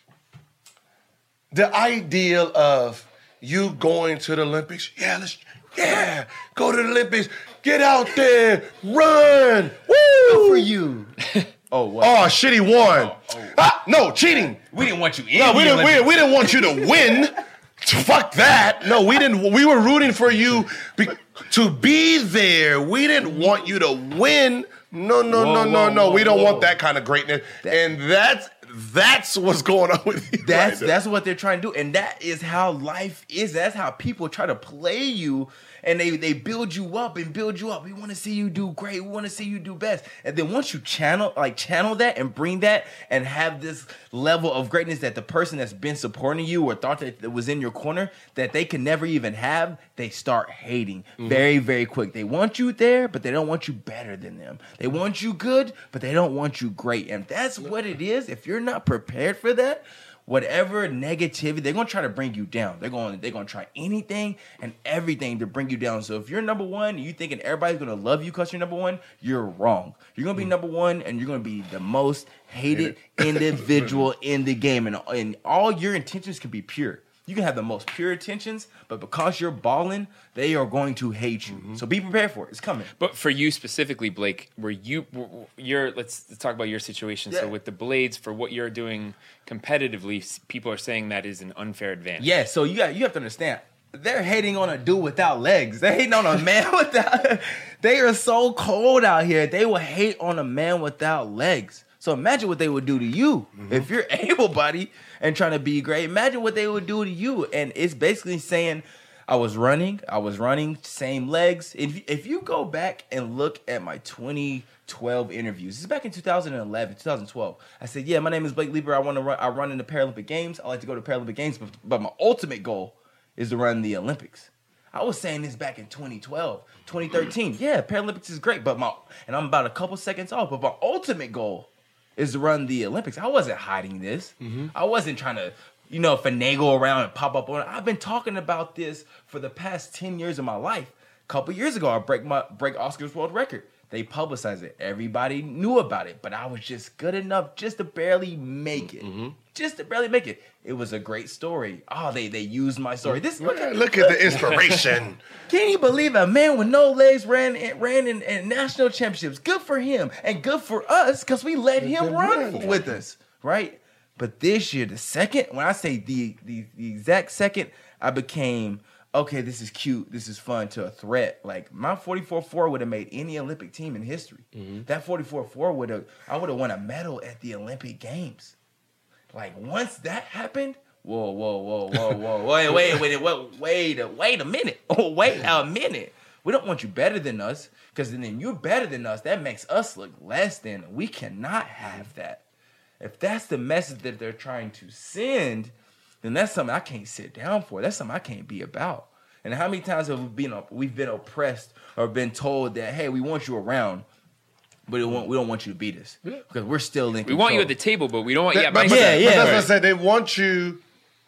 the ideal of you going to the Olympics, yeah, let's yeah, go to the Olympics, get out there, run, woo! for you. Oh, what? Oh shit, he won. Oh, oh. Ah, no, cheating. We didn't want you in. No, we the didn't. We, Olympics. we didn't want you to win. Fuck that. No, we didn't. We were rooting for you be, to be there. We didn't want you to win. No, no, Whoa, no, no, whoa, no. whoa, we don't whoa. want that kind of greatness. and that's that's what's going on with you. That's right now. that's what they're trying to do, and that is how life is. That's how people try to play you and they they build you up and build you up. We want to see you do great. We want to see you do best. And then once you channel like channel that and bring that and have this level of greatness that the person that's been supporting you or thought that it was in your corner that they can never even have, they start hating mm-hmm. very, very quick. They want you there, but they don't want you better than them. They want you good, but they don't want you great. And that's what it is. If you're not prepared for that, whatever negativity, they're gonna try to bring you down. They're going they're gonna try anything and everything to bring you down. So if you're number one and you thinking everybody's gonna love you because you're number one, you're wrong. You're gonna be mm. number one and you're gonna be the most hated individual in the game. And, and all your intentions can be pure. You can have the most pure intentions, but because you're balling, they are going to hate you. Mm-hmm. So be prepared for it. It's coming. But for you specifically, Blake, were you, you're, let's, let's talk about your situation. Yeah. So with the Blades, for what you're doing competitively, people are saying that is an unfair advantage. Yeah, so you got you have to understand. They're hating on a dude without legs. They're hating on a man without... They are so cold out here. They will hate on a man without legs. So imagine what they would do to you mm-hmm. if you're able-bodied and trying to be great. Imagine what they would do to you. And it's basically saying, I was running, I was running, same legs. If, if you go back and look at my twenty twelve interviews, this is back in two thousand eleven, two thousand twelve. I said, yeah, my name is Blake Leeper. I want to run, I run in the Paralympic Games. I like to go to Paralympic Games, but, but my ultimate goal is to run the Olympics. I was saying this back in twenty twelve, twenty thirteen. Yeah, Paralympics is great, but my, and I'm about a couple seconds off, but my ultimate goal is to run the Olympics. I wasn't hiding this. Mm-hmm. I wasn't trying to, you know, finagle around and pop up on it. I've been talking about this for the past ten years of my life. A couple years ago, I break my break Oscar's world record. They publicized it. Everybody knew about it, but I was just good enough just to barely make it. Mm-hmm. Just to barely make it. It was a great story. Oh, they they used my story. This look, at, look at the inspiration. Can you believe a man with no legs ran ran in, in national championships? Good for him and good for us because we let him run with us, right? But this year, the second, when I say the the, the exact second, I became, okay, this is cute, this is fun, to a threat. Like, my forty-four four would have made any Olympic team in history. Mm-hmm. That forty-four four would have, I would have won a medal at the Olympic Games. Like, once that happened, whoa, whoa, whoa, whoa, whoa, wait, wait, wait, wait, wait, a, wait a minute. Oh, wait a minute. We don't want you better than us, because then you're better than us. That makes us look less than. We cannot have that. If that's the message that they're trying to send, then that's something I can't sit down for. That's something I can't be about. And how many times have we been we've been oppressed or been told that, hey, we want you around, but we don't, we don't want you to beat us because we're still in control. We want you at the table, but we don't want that, you. But, yeah, but, yeah, but yeah. That's what I said. They want you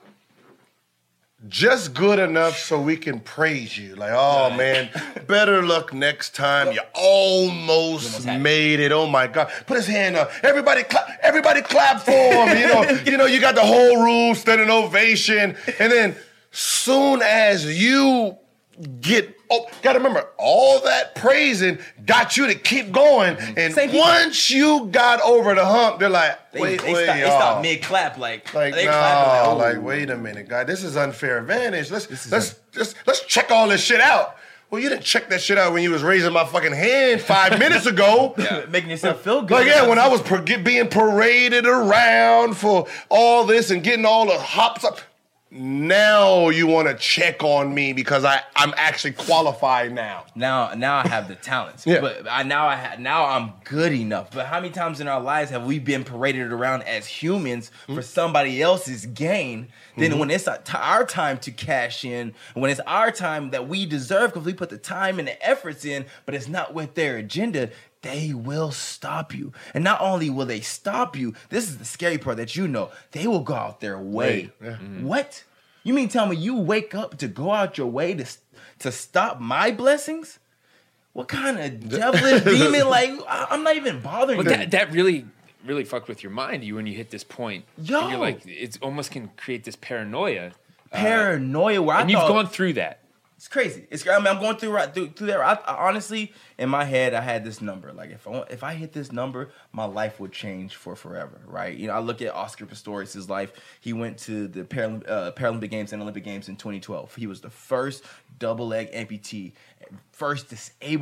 just good enough so we can praise you. Like, oh, man, better luck next time. You almost made it. Oh, my God. Put his hand up. Everybody clap, everybody clap for him. You know, you know, you got the whole room standing ovation. And then soon as you get, oh, got to remember, all that praising got you to keep going. And once you got over the hump, they're like, wait, they, wait, they, stop, they stop mid-clap. Like, like they no, clap like, oh. like, wait a minute, guy. This is unfair advantage. Let's let's un- just let's check all this shit out. Well, you didn't check that shit out when you was raising my fucking hand five minutes ago. Yeah, making yourself feel good. Like, yeah, when I was per- being paraded around for all this and getting all the hops up. Now you want to check on me because I, I'm actually qualified now. Now now I have the talents. Yeah. But I now I ha- now I'm good enough. But how many times in our lives have we been paraded around as humans mm-hmm. for somebody else's gain? Then mm-hmm. when it's our time to cash in, when it's our time that we deserve because we put the time and the efforts in, but it's not with their agenda, they will stop you. And not only will they stop you, this is the scary part that you know, they will go out their way. Yeah. Mm-hmm. What? You mean tell me you wake up to go out your way to to stop my blessings? What kind of devilish demon? Like, I'm not even bothering but you. That, that really, really fucked with your mind you when you hit this point. Yo. And you're like, it almost can create this paranoia. Paranoia where uh, I And thought, you've gone through that. It's crazy. It's I mean, I'm going through right through, through there. I, I honestly, in my head, I had this number. Like if I if I hit this number, my life would change for forever. Right? You know, I look at Oscar Pistorius' life. He went to the Paralympic, uh, Paralympic Games and Olympic Games in twenty twelve. He was the first double leg amputee, first disabled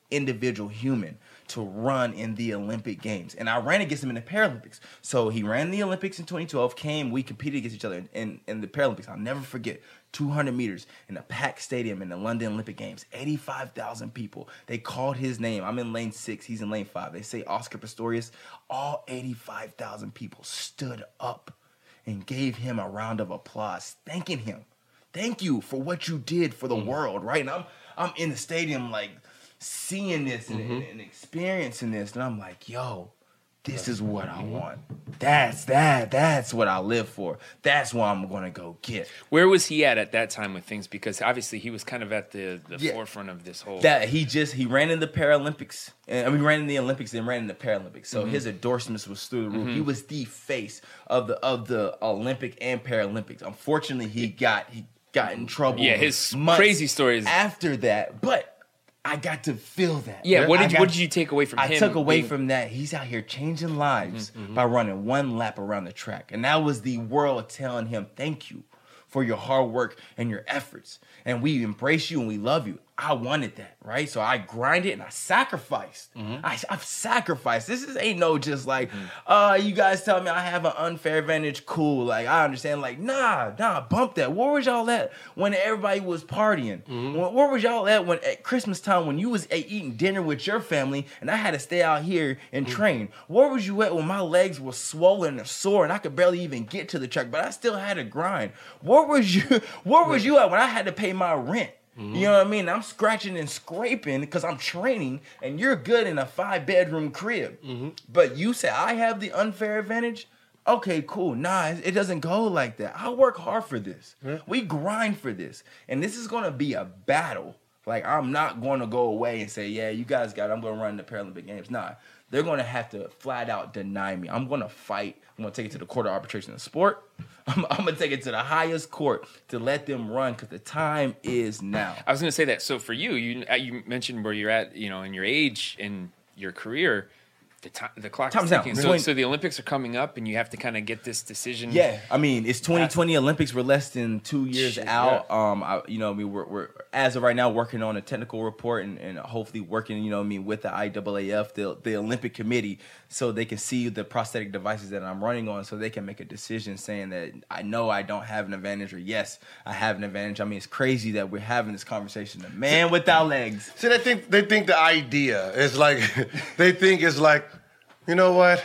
individual human to run in the Olympic Games. And I ran against him in the Paralympics. So he ran the Olympics in twenty twelve, came, we competed against each other in, in, in the Paralympics. I'll never forget, two hundred meters in a packed stadium in the London Olympic Games, eighty-five thousand people. They called his name. I'm in lane six, he's in lane five. They say Oscar Pistorius. All eighty-five thousand people stood up and gave him a round of applause, thanking him. Thank you for what you did for the mm-hmm. world, right? And I'm, I'm in the stadium like, seeing this and, mm-hmm. and, and experiencing this, and I'm like, yo, this is what I want. That's that. That's what I live for. That's what I'm gonna go get. Where was he at at that time with things? Because obviously he was kind of at the, the yeah. forefront of this whole. That he just he ran in the Paralympics, and I mean ran in the Olympics, and ran in the Paralympics. So mm-hmm. his endorsements was through the roof. Mm-hmm. He was the face of the of the Olympic and Paralympics. Unfortunately, he got he got in trouble. Yeah, his crazy stories after that, but. I got to feel that. Yeah, what did got, what did you take away from I him? I took away being... from that. He's out here changing lives mm-hmm, mm-hmm. by running one lap around the track. And that was the world telling him, thank you for your hard work and your efforts. And we embrace you and we love you. I wanted that, right? So I grinded and I sacrificed. Mm-hmm. I, I've sacrificed. This is ain't no just like, mm-hmm. uh, you guys tell me I have an unfair advantage. Cool. Like, I understand. Like, nah, nah, bump that. Where was y'all at when everybody was partying? Mm-hmm. Where, where was y'all at when at Christmas time when you was uh, eating dinner with your family and I had to stay out here and mm-hmm. train? Where was you at when my legs were swollen and sore and I could barely even get to the track, but I still had to grind? Where was you? Where was you at when I had to pay my rent? Mm-hmm. You know what I mean? I'm scratching and scraping because I'm training, and you're good in a five-bedroom crib. Mm-hmm. But you say I have the unfair advantage? Okay, cool. Nah, it doesn't go like that. I work hard for this. Mm-hmm. We grind for this. And this is going to be a battle. Like, I'm not going to go away and say, yeah, you guys got it. I'm going to run the Paralympic Games. Nah, they're going to have to flat out deny me. I'm going to fight. I'm going to take it to the court of arbitration of sport. I'm, I'm going to take it to the highest court to let them run because the time is now. I was going to say that. So for you, you you mentioned where you're at, you know, in your age and your career. The, time, the clock Time's is ticking. down. So, so the Olympics are coming up, and you have to kind of get this decision. Yeah, I mean, it's twenty twenty Olympics. We're less than two years Shit, out. Yeah. Um, I, you know, I mean, we're, we're as of right now working on a technical report and, and hopefully working, you know, I mean, with the I A A F, the the Olympic Committee, so they can see the prosthetic devices that I'm running on, so they can make a decision saying that I know I don't have an advantage, or yes, I have an advantage. I mean, it's crazy that we're having this conversation. A man without legs. See, they think they think the idea is like they think it's like. You know what?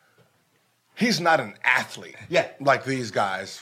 He's not an athlete. Yeah. Like these guys.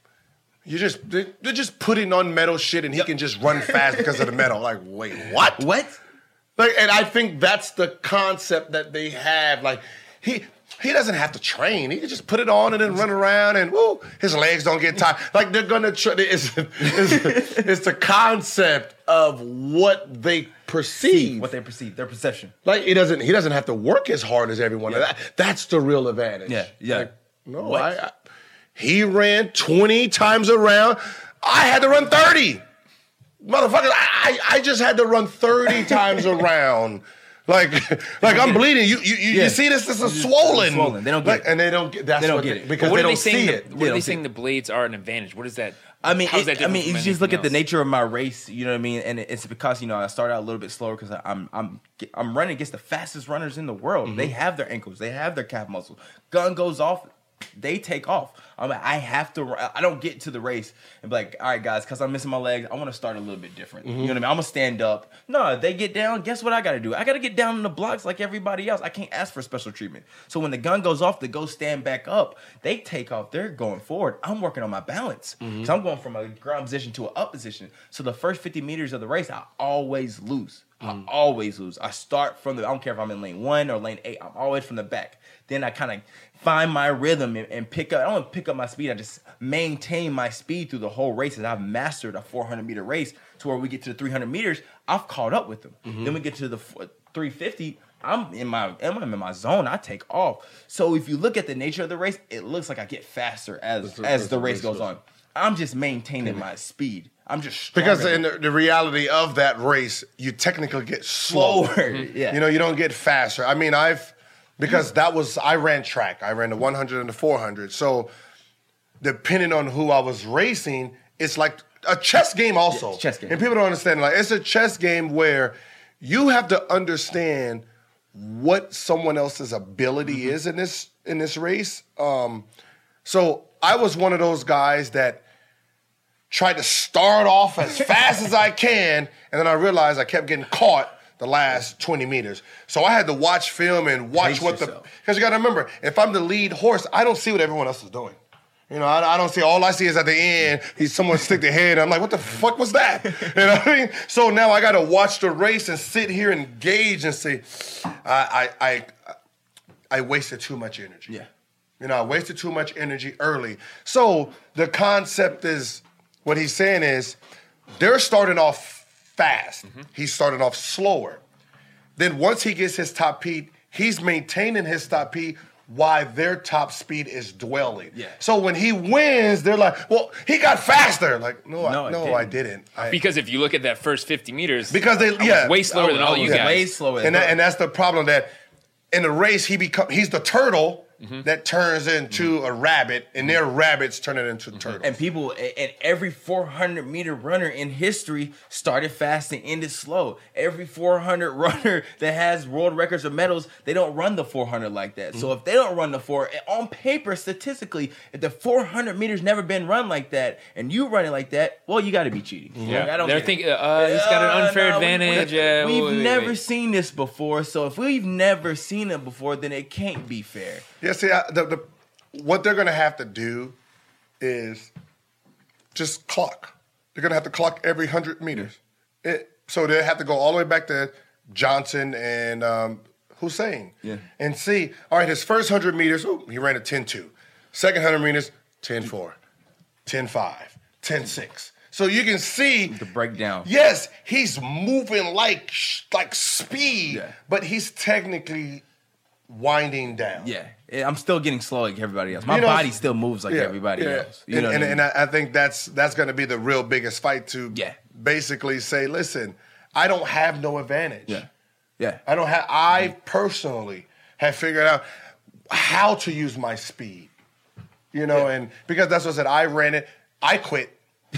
You just they're just putting on metal shit and he yep. can just run fast because of the metal. Like, wait, what? What? Like, and I think that's the concept that they have. Like, he he doesn't have to train. He can just put it on and then run around and woo, his legs don't get tired. Like they're gonna try. It's, it's, it's the concept of what they perceive, what they perceive, their perception. Like he doesn't, he doesn't have to work as hard as everyone. Yeah. That, that's the real advantage. Yeah, yeah. Like, no, I, I. He ran twenty times around. I had to run thirty. Motherfucker, I, I just had to run thirty times around. Like, like I'm bleeding. You, you, you, yeah. you see this? This is swollen. swollen. They don't get like, it, and they don't get. That's they don't what get they, it because what they are don't they saying see the, it. What are they see saying it. the blades are an advantage? What is that? I mean, How's it, that I mean, from if you just look at the else? nature of my race, you know what I mean, and it's because you know I started out a little bit slower because I'm I'm I'm running against the fastest runners in the world. Mm-hmm. They have their ankles, they have their calf muscles. Gun goes off, they take off. I'm like, I have to. I don't get to the race and be like, all right, guys, because I'm missing my legs. I want to start a little bit different. Mm-hmm. You know what I mean? I'm gonna stand up. No, they get down. Guess what I got to do? I got to get down in the blocks like everybody else. I can't ask for special treatment. So when the gun goes off, they go stand back up. They take off. They're going forward. I'm working on my balance. Mm-hmm. So I'm going from a ground position to an up position. So the first fifty meters of the race, I always lose. Mm-hmm. I always lose. I start from the. I don't care if I'm in lane one or lane eight. I'm always from the back. Then I kind of find my rhythm and, and pick up. I don't pick up my speed. I just maintain my speed through the whole race. And I've mastered a four hundred meter race to where we get to the three hundred meters. I've caught up with them. Mm-hmm. Then we get to the three fifty. I'm in my I'm in my zone. I take off. So if you look at the nature of the race, it looks like I get faster as that's, as that's the race goes on. I'm just maintaining my speed. I'm just because in the, the reality of that race, you technically get slower. slower. Yeah, you know, you don't get faster. I mean, I've because that was I ran track. I ran the one hundred and the four hundred. So depending on who I was racing, it's like a chess game also. Yeah, chess game. And people don't understand. Like it's a chess game where you have to understand what someone else's ability mm-hmm. is in this in this race. Um, so I was one of those guys that tried to start off as fast as I can, and then I realized I kept getting caught the last twenty meters. So I had to watch film and watch Pace what yourself. the... Because you got to remember, if I'm the lead horse, I don't see what everyone else is doing. You know, I, I don't see... All I see is at the end, he's someone stick their head, and I'm like, what the fuck was that? You know what I mean? So now I got to watch the race and sit here and gauge and say, I, I, I, I wasted too much energy. Yeah. You know, I wasted too much energy early. So the concept is... What he's saying is, they're starting off fast. Mm-hmm. He's starting off slower. Then once he gets his top speed, he's maintaining his top speed while their top speed is dwelling. Yeah. So when he wins, they're like, well, he got faster. Like, no, no, I, no, didn't. I didn't. I, because if you look at that first fifty meters, because they, I yeah, was way slower I, than all I you was guys. Way slower. And, that, and that's the problem, that in the race, he become he's the turtle mm-hmm. that turns into mm-hmm. a rabbit, and their rabbits turn it into mm-hmm. turtles. And people, and every four hundred meter runner in history started fast and ended slow. Every four hundred runner that has world records or medals, they don't run the four hundred like that. Mm-hmm. So if they don't run the four, on paper, statistically, if the four hundred meters never been run like that, and you run it like that, well, you got to be cheating. Yeah, like, I don't they're get thinking uh, he's got an unfair uh, no, advantage. We, uh, we've wait, never wait. seen this before, so if we've never seen it before, then it can't be fair. Yeah, see, I, the, the what they're going to have to do is just clock. They're going to have to clock every one hundred meters. It, so they have to go all the way back to Johnson and um, Hussein. Yeah. And see, all right, his first one hundred meters, ooh, he ran a ten two. Second one hundred meters, ten four, ten five, ten six. So you can see the breakdown. Yes, he's moving like like speed, Yeah. but he's technically winding down. Yeah, I'm still getting slow like everybody else. My You know, body still moves like yeah, everybody yeah. else. You and know what and, I mean? and I, I think that's that's going to be the real biggest fight to Yeah. basically say, listen, I don't have no advantage. Yeah, yeah. I don't have. I personally have figured out how to use my speed. You know, Yeah. and because that's what I said, I ran it. I quit.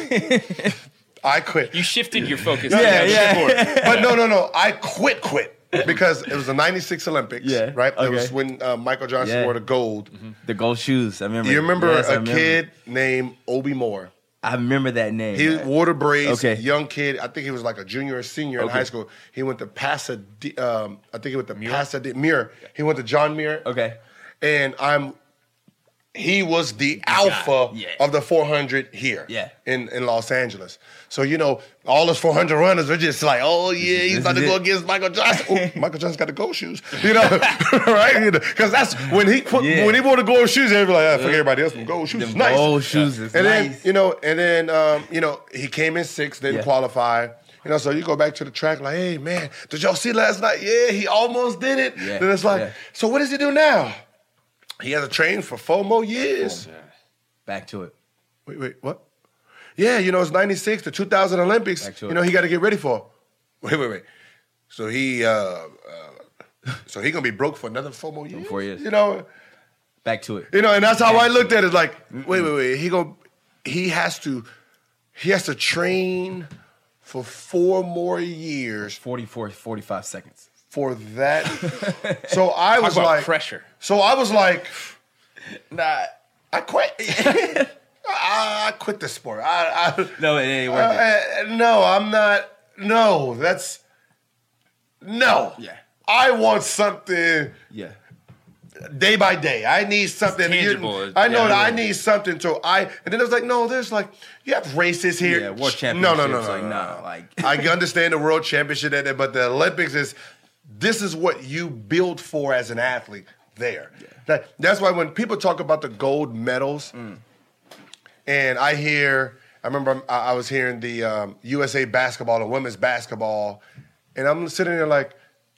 I quit. You shifted your focus. No, to yeah, that yeah. sport. But no, no, no. I quit, quit. Because it was the ninety-six Olympics, Yeah, right? It okay. was when uh, Michael Johnson Yeah. wore the gold. Mm-hmm. The gold shoes. I remember. You remember Yes, I a remember. kid named Obi Moore? I remember that name. He wore the braids. Okay. Young kid. I think he was like a junior or senior in Okay. high school. He went to Pasadena. Um, I think he went to Pasadena. Muir. He went to John Muir. Okay. And I'm. He was the alpha Yeah. of the four hundred here Yeah. in, in Los Angeles. So, you know, all those four hundred runners are just like, oh, yeah, he's This about is to go it. against Michael Johnson. Oh, Michael Johnson got the gold shoes. You know, right? Because that's when he put, Yeah. when he wore the gold shoes, everybody like, ah, forget everybody else. Them gold shoes Them is nice. gold shoes is and nice. then, you know, and then, um, you know, he came in sixth, didn't Yeah. qualify. You know, so you go back to the track like, hey, man, did y'all see last night? Yeah, he almost did it. Yeah. Then it's like, Yeah. so what does he do now? He has to train for four more years. Back to it. Wait, wait, what? Yeah, you know, it's ninety-six, the two thousand Olympics. Back to You it. know, he got to get ready for. Wait, wait, wait. So he, uh, uh, so he gonna be broke for another four more years. Four years. You know, Back to it. you know, and that's how I looked at it. Like, wait, wait, wait. He go, he has to, he has to train for four more years forty-four, forty-five seconds. for that. So I Talk was about like, pressure. so I was like, Nah. I quit. I, I quit the sport. I, I No, it ain't worth it. Uh, no, I'm not. No, that's no. Yeah. I want something Yeah. day by day. I need something. tangible. I know Yeah, that I yeah. need something to. I and then it was like, no, there's like you have races here. Yeah, world No, no, no, championships, no, like, no, nah, no. like- I understand the world championship, and that, but the Olympics is. This is what you build for as an athlete. There. That, that's why when people talk about the gold medals, Mm. and I hear, I remember I, I was hearing the um, U S A basketball and women's basketball, and I'm sitting there like,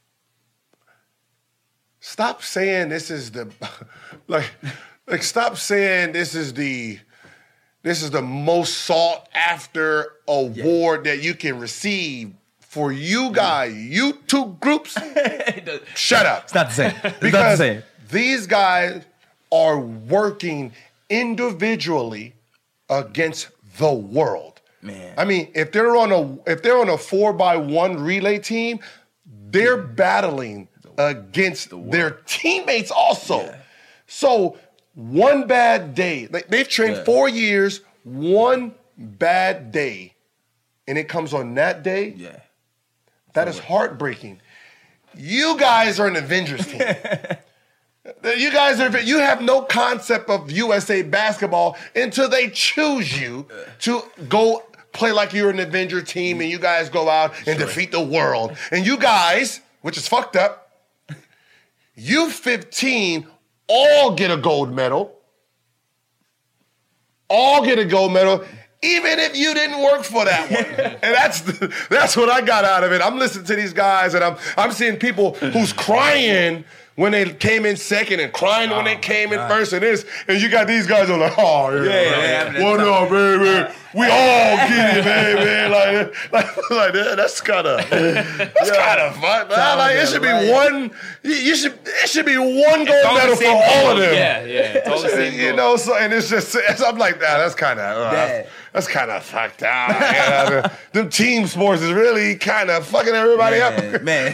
stop saying this is the, like, like stop saying this is the, this is the most sought after award that you can receive. For you guys, you two groups, shut up. It's not the same. It's not the Because same. these guys are working individually against the world. Man. I mean, if they're on a if they're on a four by one relay team, they're battling against the their teammates also. Yeah. So one bad day, like they've trained yeah. four years, one bad day, and it comes on that day. Yeah, that is heartbreaking. You guys are an Avengers team. You guys are, you have no concept of U S A basketball until they choose you to go play like you're an Avenger team and you guys go out and sure. defeat the world. And you guys, which is fucked up, you fifteen all get a gold medal. All get a gold medal, even if you didn't work for that one. And that's the, that's what I got out of it. I'm listening to these guys and I'm I'm seeing people who's crying when they came in second and crying oh when they came in first and this, and you got these guys who are like, oh yeah, yeah, yeah what up, baby? We all get it, baby. Like, like, like that. That's kind of that's yeah. kind of fun. Man. Like it should be right. one. You should it should be one gold medal for all of them. Yeah, yeah. It's all the same you know, so and it's just I'm like that. That's kind of uh, that's, that's kind of fucked out. You know, them team sports is really kind of fucking everybody man, up, man.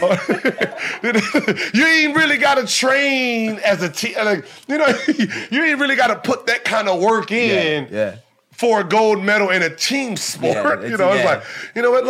You ain't really got to train as a team. Like, you know, you ain't really got to put that kind of work in. Yeah. yeah. For a gold medal in a team sport. Yeah, you know, yeah. it's like, you know what,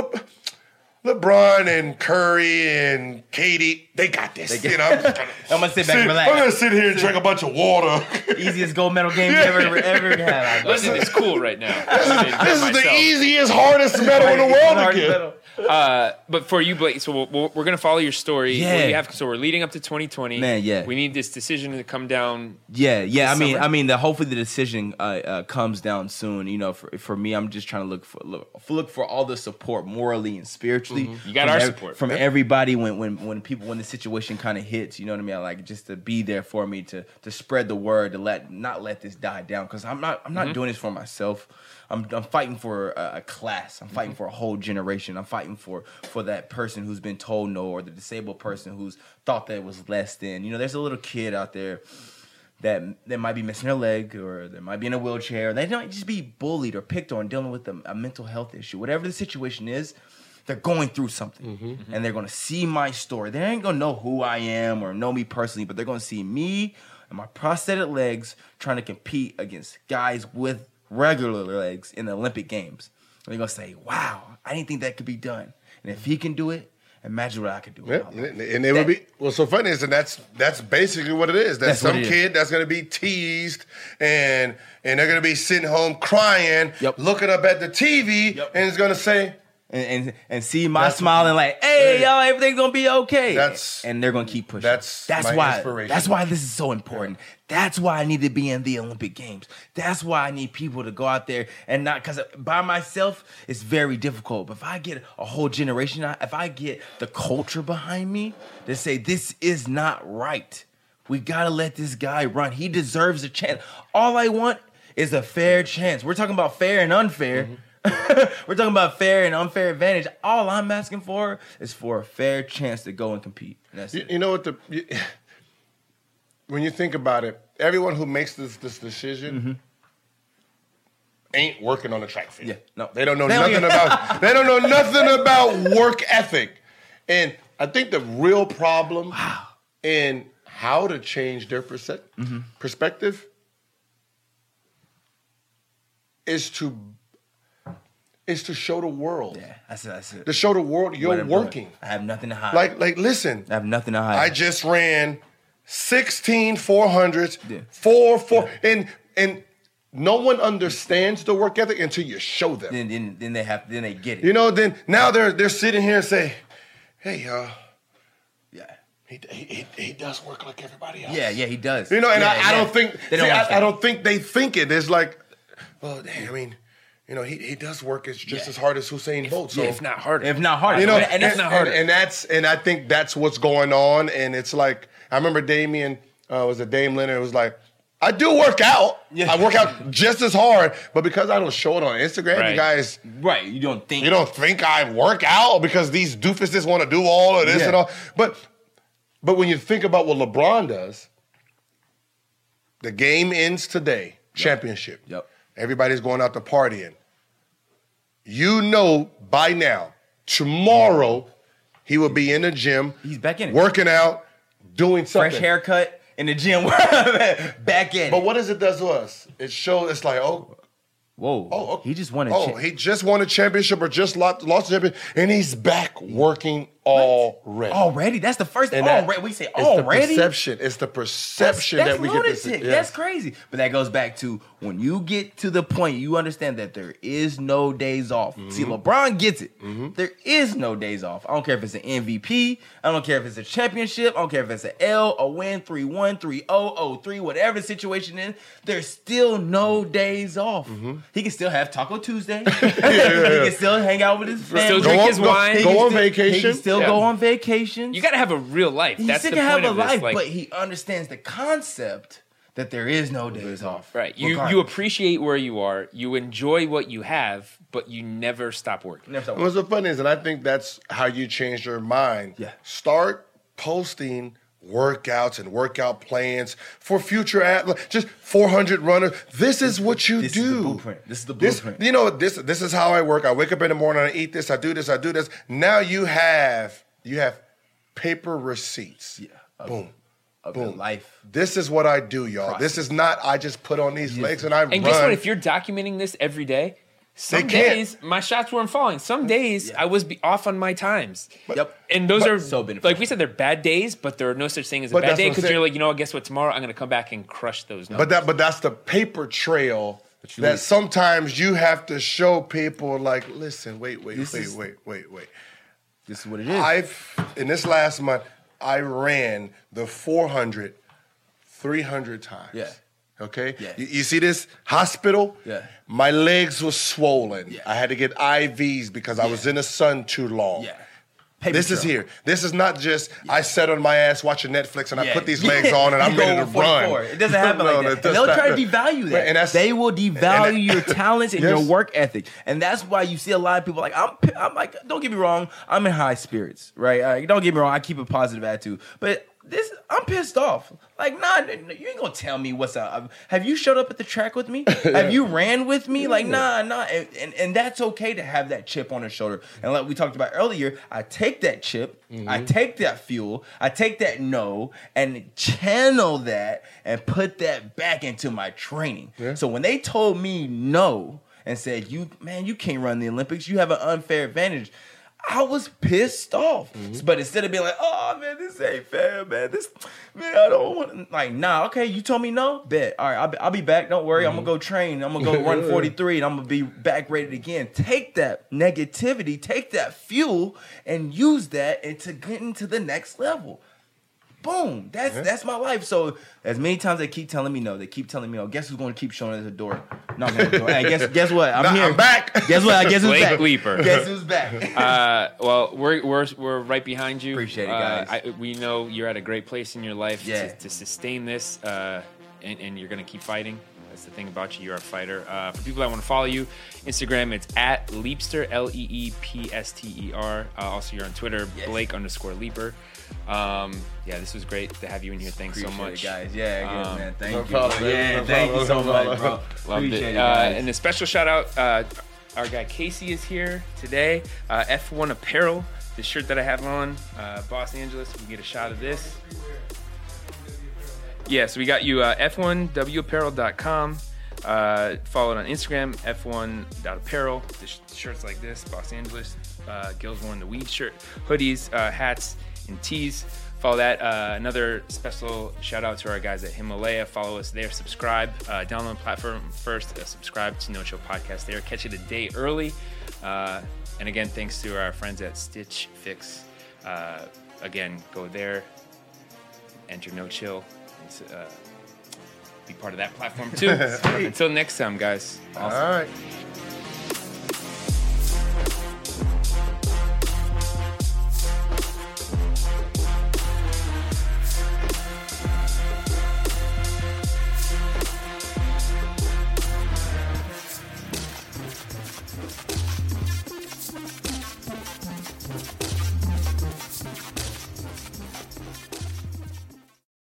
Le- LeBron and Curry and Katie, they got this. They you know, I'm, just gonna I'm gonna sit back sit, and relax. I'm gonna sit here and drink a bunch of water. Easiest gold medal game yeah. you ever ever had. Listen, it's cool right now. This is, this is the easiest, hardest medal in the world to get. Uh, but for you, Blake, so we'll, we're going to follow your story. Yeah. We have, so we're leading up to twenty twenty. Man, yeah. We need this decision to come down. Yeah, yeah. I mean, summer. I mean, the hopefully the decision uh, uh, comes down soon. You know, for for me, I'm just trying to look for look, look for all the support morally and spiritually. Mm-hmm. You got our ev- support from yeah. everybody when when when people when the situation kind of hits. You know what I mean? I like just to be there for me to to spread the word to let not let this die down because I'm not I'm not mm-hmm. doing this for myself. I'm, I'm fighting for a, a class. I'm fighting mm-hmm. for a whole generation. I'm fighting for for that person who's been told no, or the disabled person who's thought that it was less than. You know, there's a little kid out there that that might be missing their leg, or they might be in a wheelchair. They might just be bullied or picked on, dealing with a, a mental health issue. Whatever the situation is, they're going through something, mm-hmm. and they're going to see my story. They ain't going to know who I am or know me personally, but they're going to see me and my prosthetic legs trying to compete against guys with regular legs in the Olympic Games. And they're going to say, wow, I didn't think that could be done. And if he can do it, imagine what I could do. Yeah, and it that, would be, what's so funny is, and that's that's basically what it is. That's, that's some kid that's going to be teased, and and they're going to be sitting home crying, yep. looking up at the T V, yep. and it's going to say, And, and and see my smiling like, hey, y'all, everything's gonna be okay. That's and they're gonna keep pushing. That's that's my why. inspiration. That's why this is so important. Yeah. That's why I need to be in the Olympic Games. That's why I need people to go out there and not, because by myself it's very difficult. But if I get a whole generation, if I get the culture behind me to say this is not right, we gotta let this guy run. He deserves a chance. All I want is a fair chance. We're talking about fair and unfair. Mm-hmm. We're talking about fair and unfair advantage. All I'm asking for is for a fair chance to go and compete. And that's you, it. you know what? The you, when you think about it, everyone who makes this this decision mm-hmm. ain't working on the track field. Yeah, no, they don't know they nothing don't about. They don't know nothing about work ethic, and I think the real problem wow. in how to change their perse- mm-hmm. perspective is to. Is to show the world. Yeah, that's it. That's it. To show the world you're working. I have nothing to hide. Like, like, listen. I have nothing to hide. I just ran sixteen four hundreds, yeah. four, four, yeah. and and no one understands the work ethic until you show them. Then, then, then they have, then they get it. You know, then now they're they're sitting here and say, "Hey, uh, yeah, he he he does work like everybody else." Yeah, yeah, he does. You know, and yeah, I, yeah. I don't think they don't see, I, I don't think they think it. It's like, well, I mean. You know, he he does work as just yeah. as hard as Usain Bolt. So yeah, if not harder. If not harder. You know, and, and it's not harder. And, and that's and I think that's what's going on. And it's like, I remember Damian, uh, was it Dame Leonard, was like, I do work out. Yeah. I work out just as hard, but because I don't show it on Instagram, right. you guys... Right, you don't think... You don't think I work out because these doofuses want to do all of this yeah. and all. But, but when you think about what LeBron does, the game ends today, yep. championship. Yep. Everybody's going out to partying. You know by now, tomorrow, he would be in the gym. He's back in it. Working out, doing something. Fresh haircut in the gym. Back in But it. what does it does to us? It shows, it's like, oh, Whoa. oh, okay. He just won a Oh, cha- he just won a championship or just lost, lost a championship, and he's back working already. Already? That's the first And that- already. We say it's already? the perception. It's the perception that's, that we lunatic. get this. That's crazy. But that goes back to when you get to the point you understand that there is no days off. Mm-hmm. See, LeBron gets it. There is no days off. I don't care if it's an M V P. I don't care if it's a championship. I don't care if it's an L, a win, three one, three oh, oh three, whatever the situation is. There's still no days off. Mm-hmm. He can still have Taco Tuesday. He can still hang out with his family. Still Go drink on- his go- wine. He go can on still- vacation. He can still Yeah. go on vacation. You got to have a real life. He That's still the can point have a of this. life, Like, but he understands the concept that there is no days off. right. You you Regardless. appreciate where you are. You enjoy what you have, but you never stop working. Never stop And what's so funny is, and I think that's how you change your mind. Yeah. Start posting workouts and workout plans for future athletes. Just four hundred runners. This is what you This do. is the blueprint. This is the This- blueprint. you know, this this is how I work. I wake up in the morning, I eat this, I do this, I do this. Now you have you have paper receipts. Yeah. Of- Boom. Of Boom. your life. This is what I do, y'all. Process. This is not I just put on these Yeah. legs and I run. And guess what? If you're documenting this every day, some They can't. days my shots weren't falling. Some days Yeah. I was be off on my times. Yep. And those But- are So beneficial. like we said, they're bad days, but there are no such thing as a But bad that's day what I'm because saying. you're like, you know what? Guess what? Tomorrow I'm going to come back and crush those numbers. But that, but that's the paper trail you that leave. sometimes you have to show people. Like, listen, wait, wait, This wait, is- wait, wait, wait. This is what it is. I've in this last month, I ran the four hundred, three hundred times. Yeah. Okay. Yeah. You, you see this hospital? Yeah. My legs were swollen. Yeah. I had to get I Vs because I was Yeah. in the sun too long. yeah. Paper This is trail. here. This is not just I sat on my ass watching Netflix and I Yeah. put these legs on and I'm You go ready to forty-four. run. It doesn't happen No, like no, that. that's And they'll not- try to devalue that. Right, and that's- they will devalue and- your talents and Yes. your work ethic, and that's why you see a lot of people like I'm. I'm like, don't get me wrong, I'm in high spirits, right? Uh, don't get me wrong, I keep a positive attitude, but this I'm pissed off. Like, nah, you ain't gonna tell me what's up. Have you showed up at the track with me? Have you ran with me? Like, nah, nah, and, and and that's okay to have that chip on the shoulder. And like we talked about earlier, I take that chip, I take that fuel, I take that no, and channel that and put that back into my training. So when they told me no and said, "You man, you can't run the Olympics. You have an unfair advantage." I was pissed off. But instead of being like, "Oh man, this ain't fair, man. This man, I don't want." Like, nah, okay, you told me no. Bet. All right, I'll be, I'll be back. Don't worry. I'm gonna go train. I'm gonna go run forty-three, and I'm gonna be back rated again. Take that negativity, take that fuel, and use that into getting to the next level. Boom. That's that's my life. So as many times they keep telling me no, they keep telling me no. Guess who's going to keep showing at the door? Knocking at the door. Hey, guess guess what? I'm Nah, here. I'm back. Guess what? I guess who's Blake back. Leeper. Guess who's back? Uh, well, we're we're we're right behind you. Appreciate it, Uh, guys. I, we know you're at a great place in your life Yeah. to, to sustain this, uh, and, and you're gonna keep fighting. That's the thing about you. You're a fighter. Uh, for people that want to follow you, Instagram, it's at Leapster, L E E P S T E R. Uh, also, you're on Twitter, Yes. Blake underscore Leaper. Um, yeah, this was great to have you in here. Thanks so Appreciate much, it, guys. Yeah, good, Um, man. Thank no you. problem, Yeah, no thank you so problem, no much, bro. Loved Appreciate it. it, Uh, guys. and a special shout out, uh, our guy Casey is here today. Uh, F one Apparel, the shirt that I have on, uh, Los Angeles. We get a shot of this. Yeah, so we got you uh, F one W apparel dot com. Uh, follow it on Instagram, F one dot apparel. The sh- shirts like this, Los Angeles. Uh, Gil's wearing the weed shirt, hoodies, uh, hats, and tees. Follow that. Uh, another special shout out to our guys at Himalaya. Follow us there. Subscribe. Uh, download the platform first. Uh, subscribe to No Chill Podcast there. Catch it a day early. Uh, and again, thanks to our friends at Stitch Fix. Uh, again, go there. Enter No Chill. It's, uh, be part of that platform too. Until next time, guys. All right.